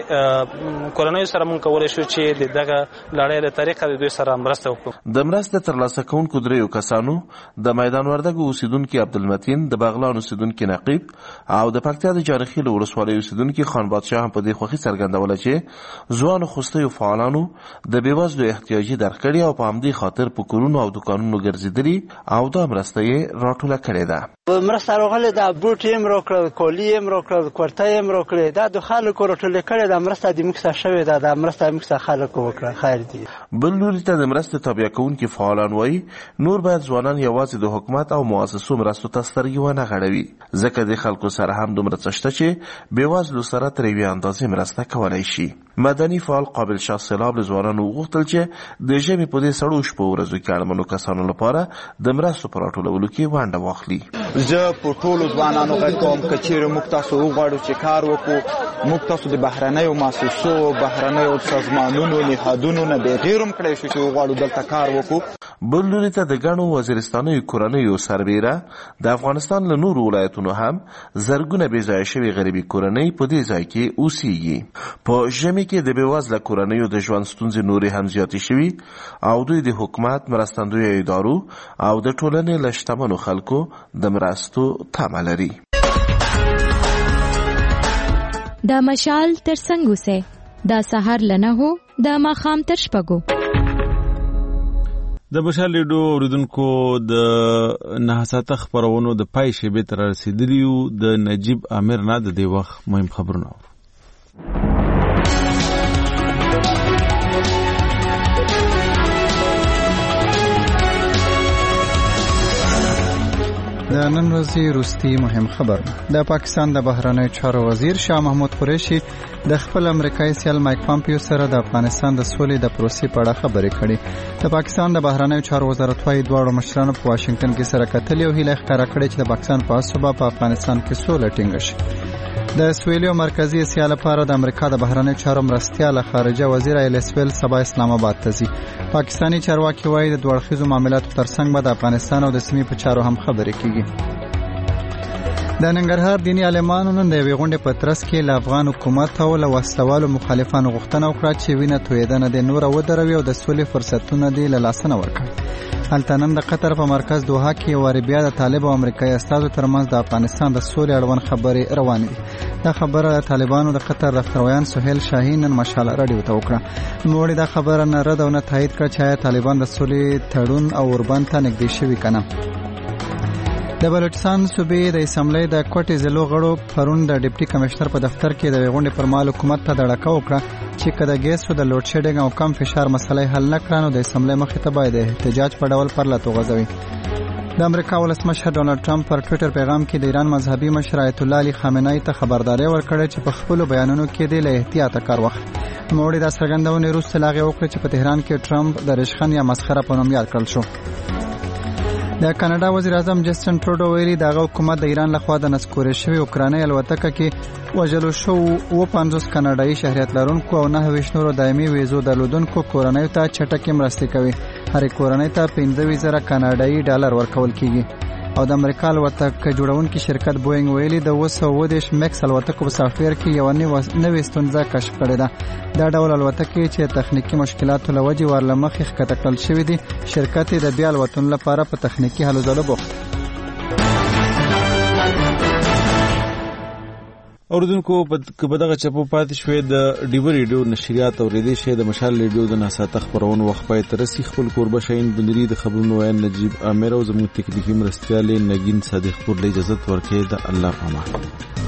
کورنیو سره موږ کولای شو چې دغه لړۍ له طریقه د دوی سره مرسته وکړو. د مرسته ترلاسه کوونکو دریو کسانو د میدان وردګو اوسیدونکي عبدالمتین، د بغلان اوسیدونکي نقیب او د پکتیا د جارخیل ولسوالۍ اوسیدونکي خان بادشاه هم په دې خوښي څرګندوله چې ځوانو خوستیو فعالانو د بېوزلو احتیاجي درک کړي او په همدې خاطر په کورونو او دکانونو ګرځېدلي او دا مرسته یې راټوله کړې ده. مرسته راغلې ده، بوټ یې هم راکړل، کالي یې هم راکړل، کورتۍ یې هم راکړې. دا د خلکو راټولې کړې ده، مرسته د موږ څخه شوې ده، دا مرسته موږ څخه خلکو وکړه. خیر دی. بل لوري ته د مرستې تابع کوونکي فعالان وایي نور باید ځوانان یوازې د حکومت او مؤسسو مرستو ته سترګې ونه غړوي، ځکه د خلکو سره هم دومره څه شته چې بېوزلو سره تر یوې اندازې مرسته کولی شي. مدني فعال قابل شاه سیلاب له ځوانانو وغوښتل چې د ژمي په دې سړو شپو ورځو کې اړمنو کسانو لپاره د مرستو په راټولولو کې ونډه واخلي. زه په ټولو ځوانانو غږ کوم که چیرې موږ تاسو وغواړو چې کار وکړو، موږ تاسو د بهرنیو مؤسسو، بهرنیو سازمانونو، نهادونو نه بغیر هم کړی شو چې وغواړو دلته کار وکړو. بل لوري ته د ګڼو وزیرستانیو کورنیو سربیره د افغانستان له نورو ولایتونو هم زرګونه بې ځایه شوي غریبي کورنۍ په دې ځای کې اوسېږي. په ژمي کې د بېوزله کورنیو د ژوند ستونزې نورې هم زیاتې شوي او دوی د حکومت، مرستندویه ادارو او د ټولنې له شتمنو خلکو د مرستو تمه لري. د مشال تر څنګ اوسئ، د سهار له 9 د ماښام تر 6. د مشال ریډیو اوریدونکو د 9 ساعته خبرونو د پای شیبې تر رسیدلیو. د نجیب امیر نه د دې وخت مهم خبرونه د نن ورځې وروستي مهم خبر. د پاکستان د بهرنیو چارو وزیر شاه محمود قریشي د خپل امریکایي سیال مایک پامپیو سره د افغانستان د سولې د پروسې په اړه خبرې کړې. د پاکستان د بهرنیو چارو وزارت وايي دواړو مشرانو په واشنگټن کې سره کتلې او هیله ښکاره کړې چې د پاکستان په اسوبه په افغانستان کې سوله ټینګه شي. د سویلي مرکزی اسیا لپاره د امریکا د بهرنیو چارو مرستیال خارجه وزیر ایلسویل سبا اسلام آباد ته ځي. پاکستانی چارواکي وايي د دوړخیزو معاملاتو ترڅنګ به د افغانستان او د سیمې په چارو هم خبرې کیږي. د ننګرهار دینی عالمانو نن د یوې غونډې په ترڅ کې له افغان حکومت او له وسلوالو مخالفانو غوښتنه وکړه چې وینه تویېدنه د نور ودروي او د سولې فرصتونه دې له لاسه نه ورکړي. هلته نن د قطر په مرکز دوحه کې یو بیا د طالب او امریکایي استازو ترمنځ د افغانستان د سولې اړوند خبرې روانې دي. دا خبره د طالبانو د قطر دفترویان سهیل شاهین نن مشال راډیو ته وکړه. نوموړي دا خبره نه رد او نه تایید کړه چې آیا طالبان د سولې تړون او اوربند ته نږدې شوي که نه. د بلوچستان صوبې د اسمبلی د کوټې ضلعو غړو پرون د ډیپټي کمشنر په دفتر کې د غونډې پر مهال حکومت ته دړکه وکړه چې که د ګیسو د لوډ شیډینګ او کم فشار مسله حل نه کړه نو د اسمبلی مخې ته باید د احتجاج په ډول پرلت وغځوي. د امریکا ولسمشر ډونالډ ټرمپ پر ټویټر پیغام کې د ایران مذهبي مشر آیت الله علي خامنه‌ای ته خبرداری ورکړه چې په خپلو بیانونو کې د له احتیاطه کار واخلي. نوموړي دا څرګندونې وروسته له هغې وکړې چې په تهران کې ټرمپ د رشخند یا مسخره په نوم یاد کړل شو. د کاناډا وزیر اعظم جسټن ټروډو ویلي د حکومت د ایران لخوا د نسکورې شوی اوکراني الوتکه کې وژل شو 50 کاناډایي شهريت لرونکو او 9 نورو دایمي ویزو درلودونکو کورنۍ ته چټکې مرستې کوي. هر کورنۍ ته 15,000 کاناډایي ډالر ورکول کیږي. او د امریکا الوتکه جوړونکي شرکت بوینګ ویلي د 210 مکس الوتکو په سافټویر کې یو نوې ستونزه کشف کړې ده. دا ډول الوتکې چې تخنیکی مشکلاتو له وجې ورلمخې ښکته کړل شوې دي، شرکت د بیا الوتنې لپاره په تخنیکی هلو ځلو بوخت. اوردونکو په دغه چپو پاتې شوې د ډیو ریډیو نشریات او ریډیو شه د مشال ریډیو د ناساته خبرونه وخت پای ترسي خپل قربه شاین بندري د خبرونو وین نجیب امیر او زموږ تکنیکی مرستيال نگین صادق پور له اجازه ورکړي د الله پامان.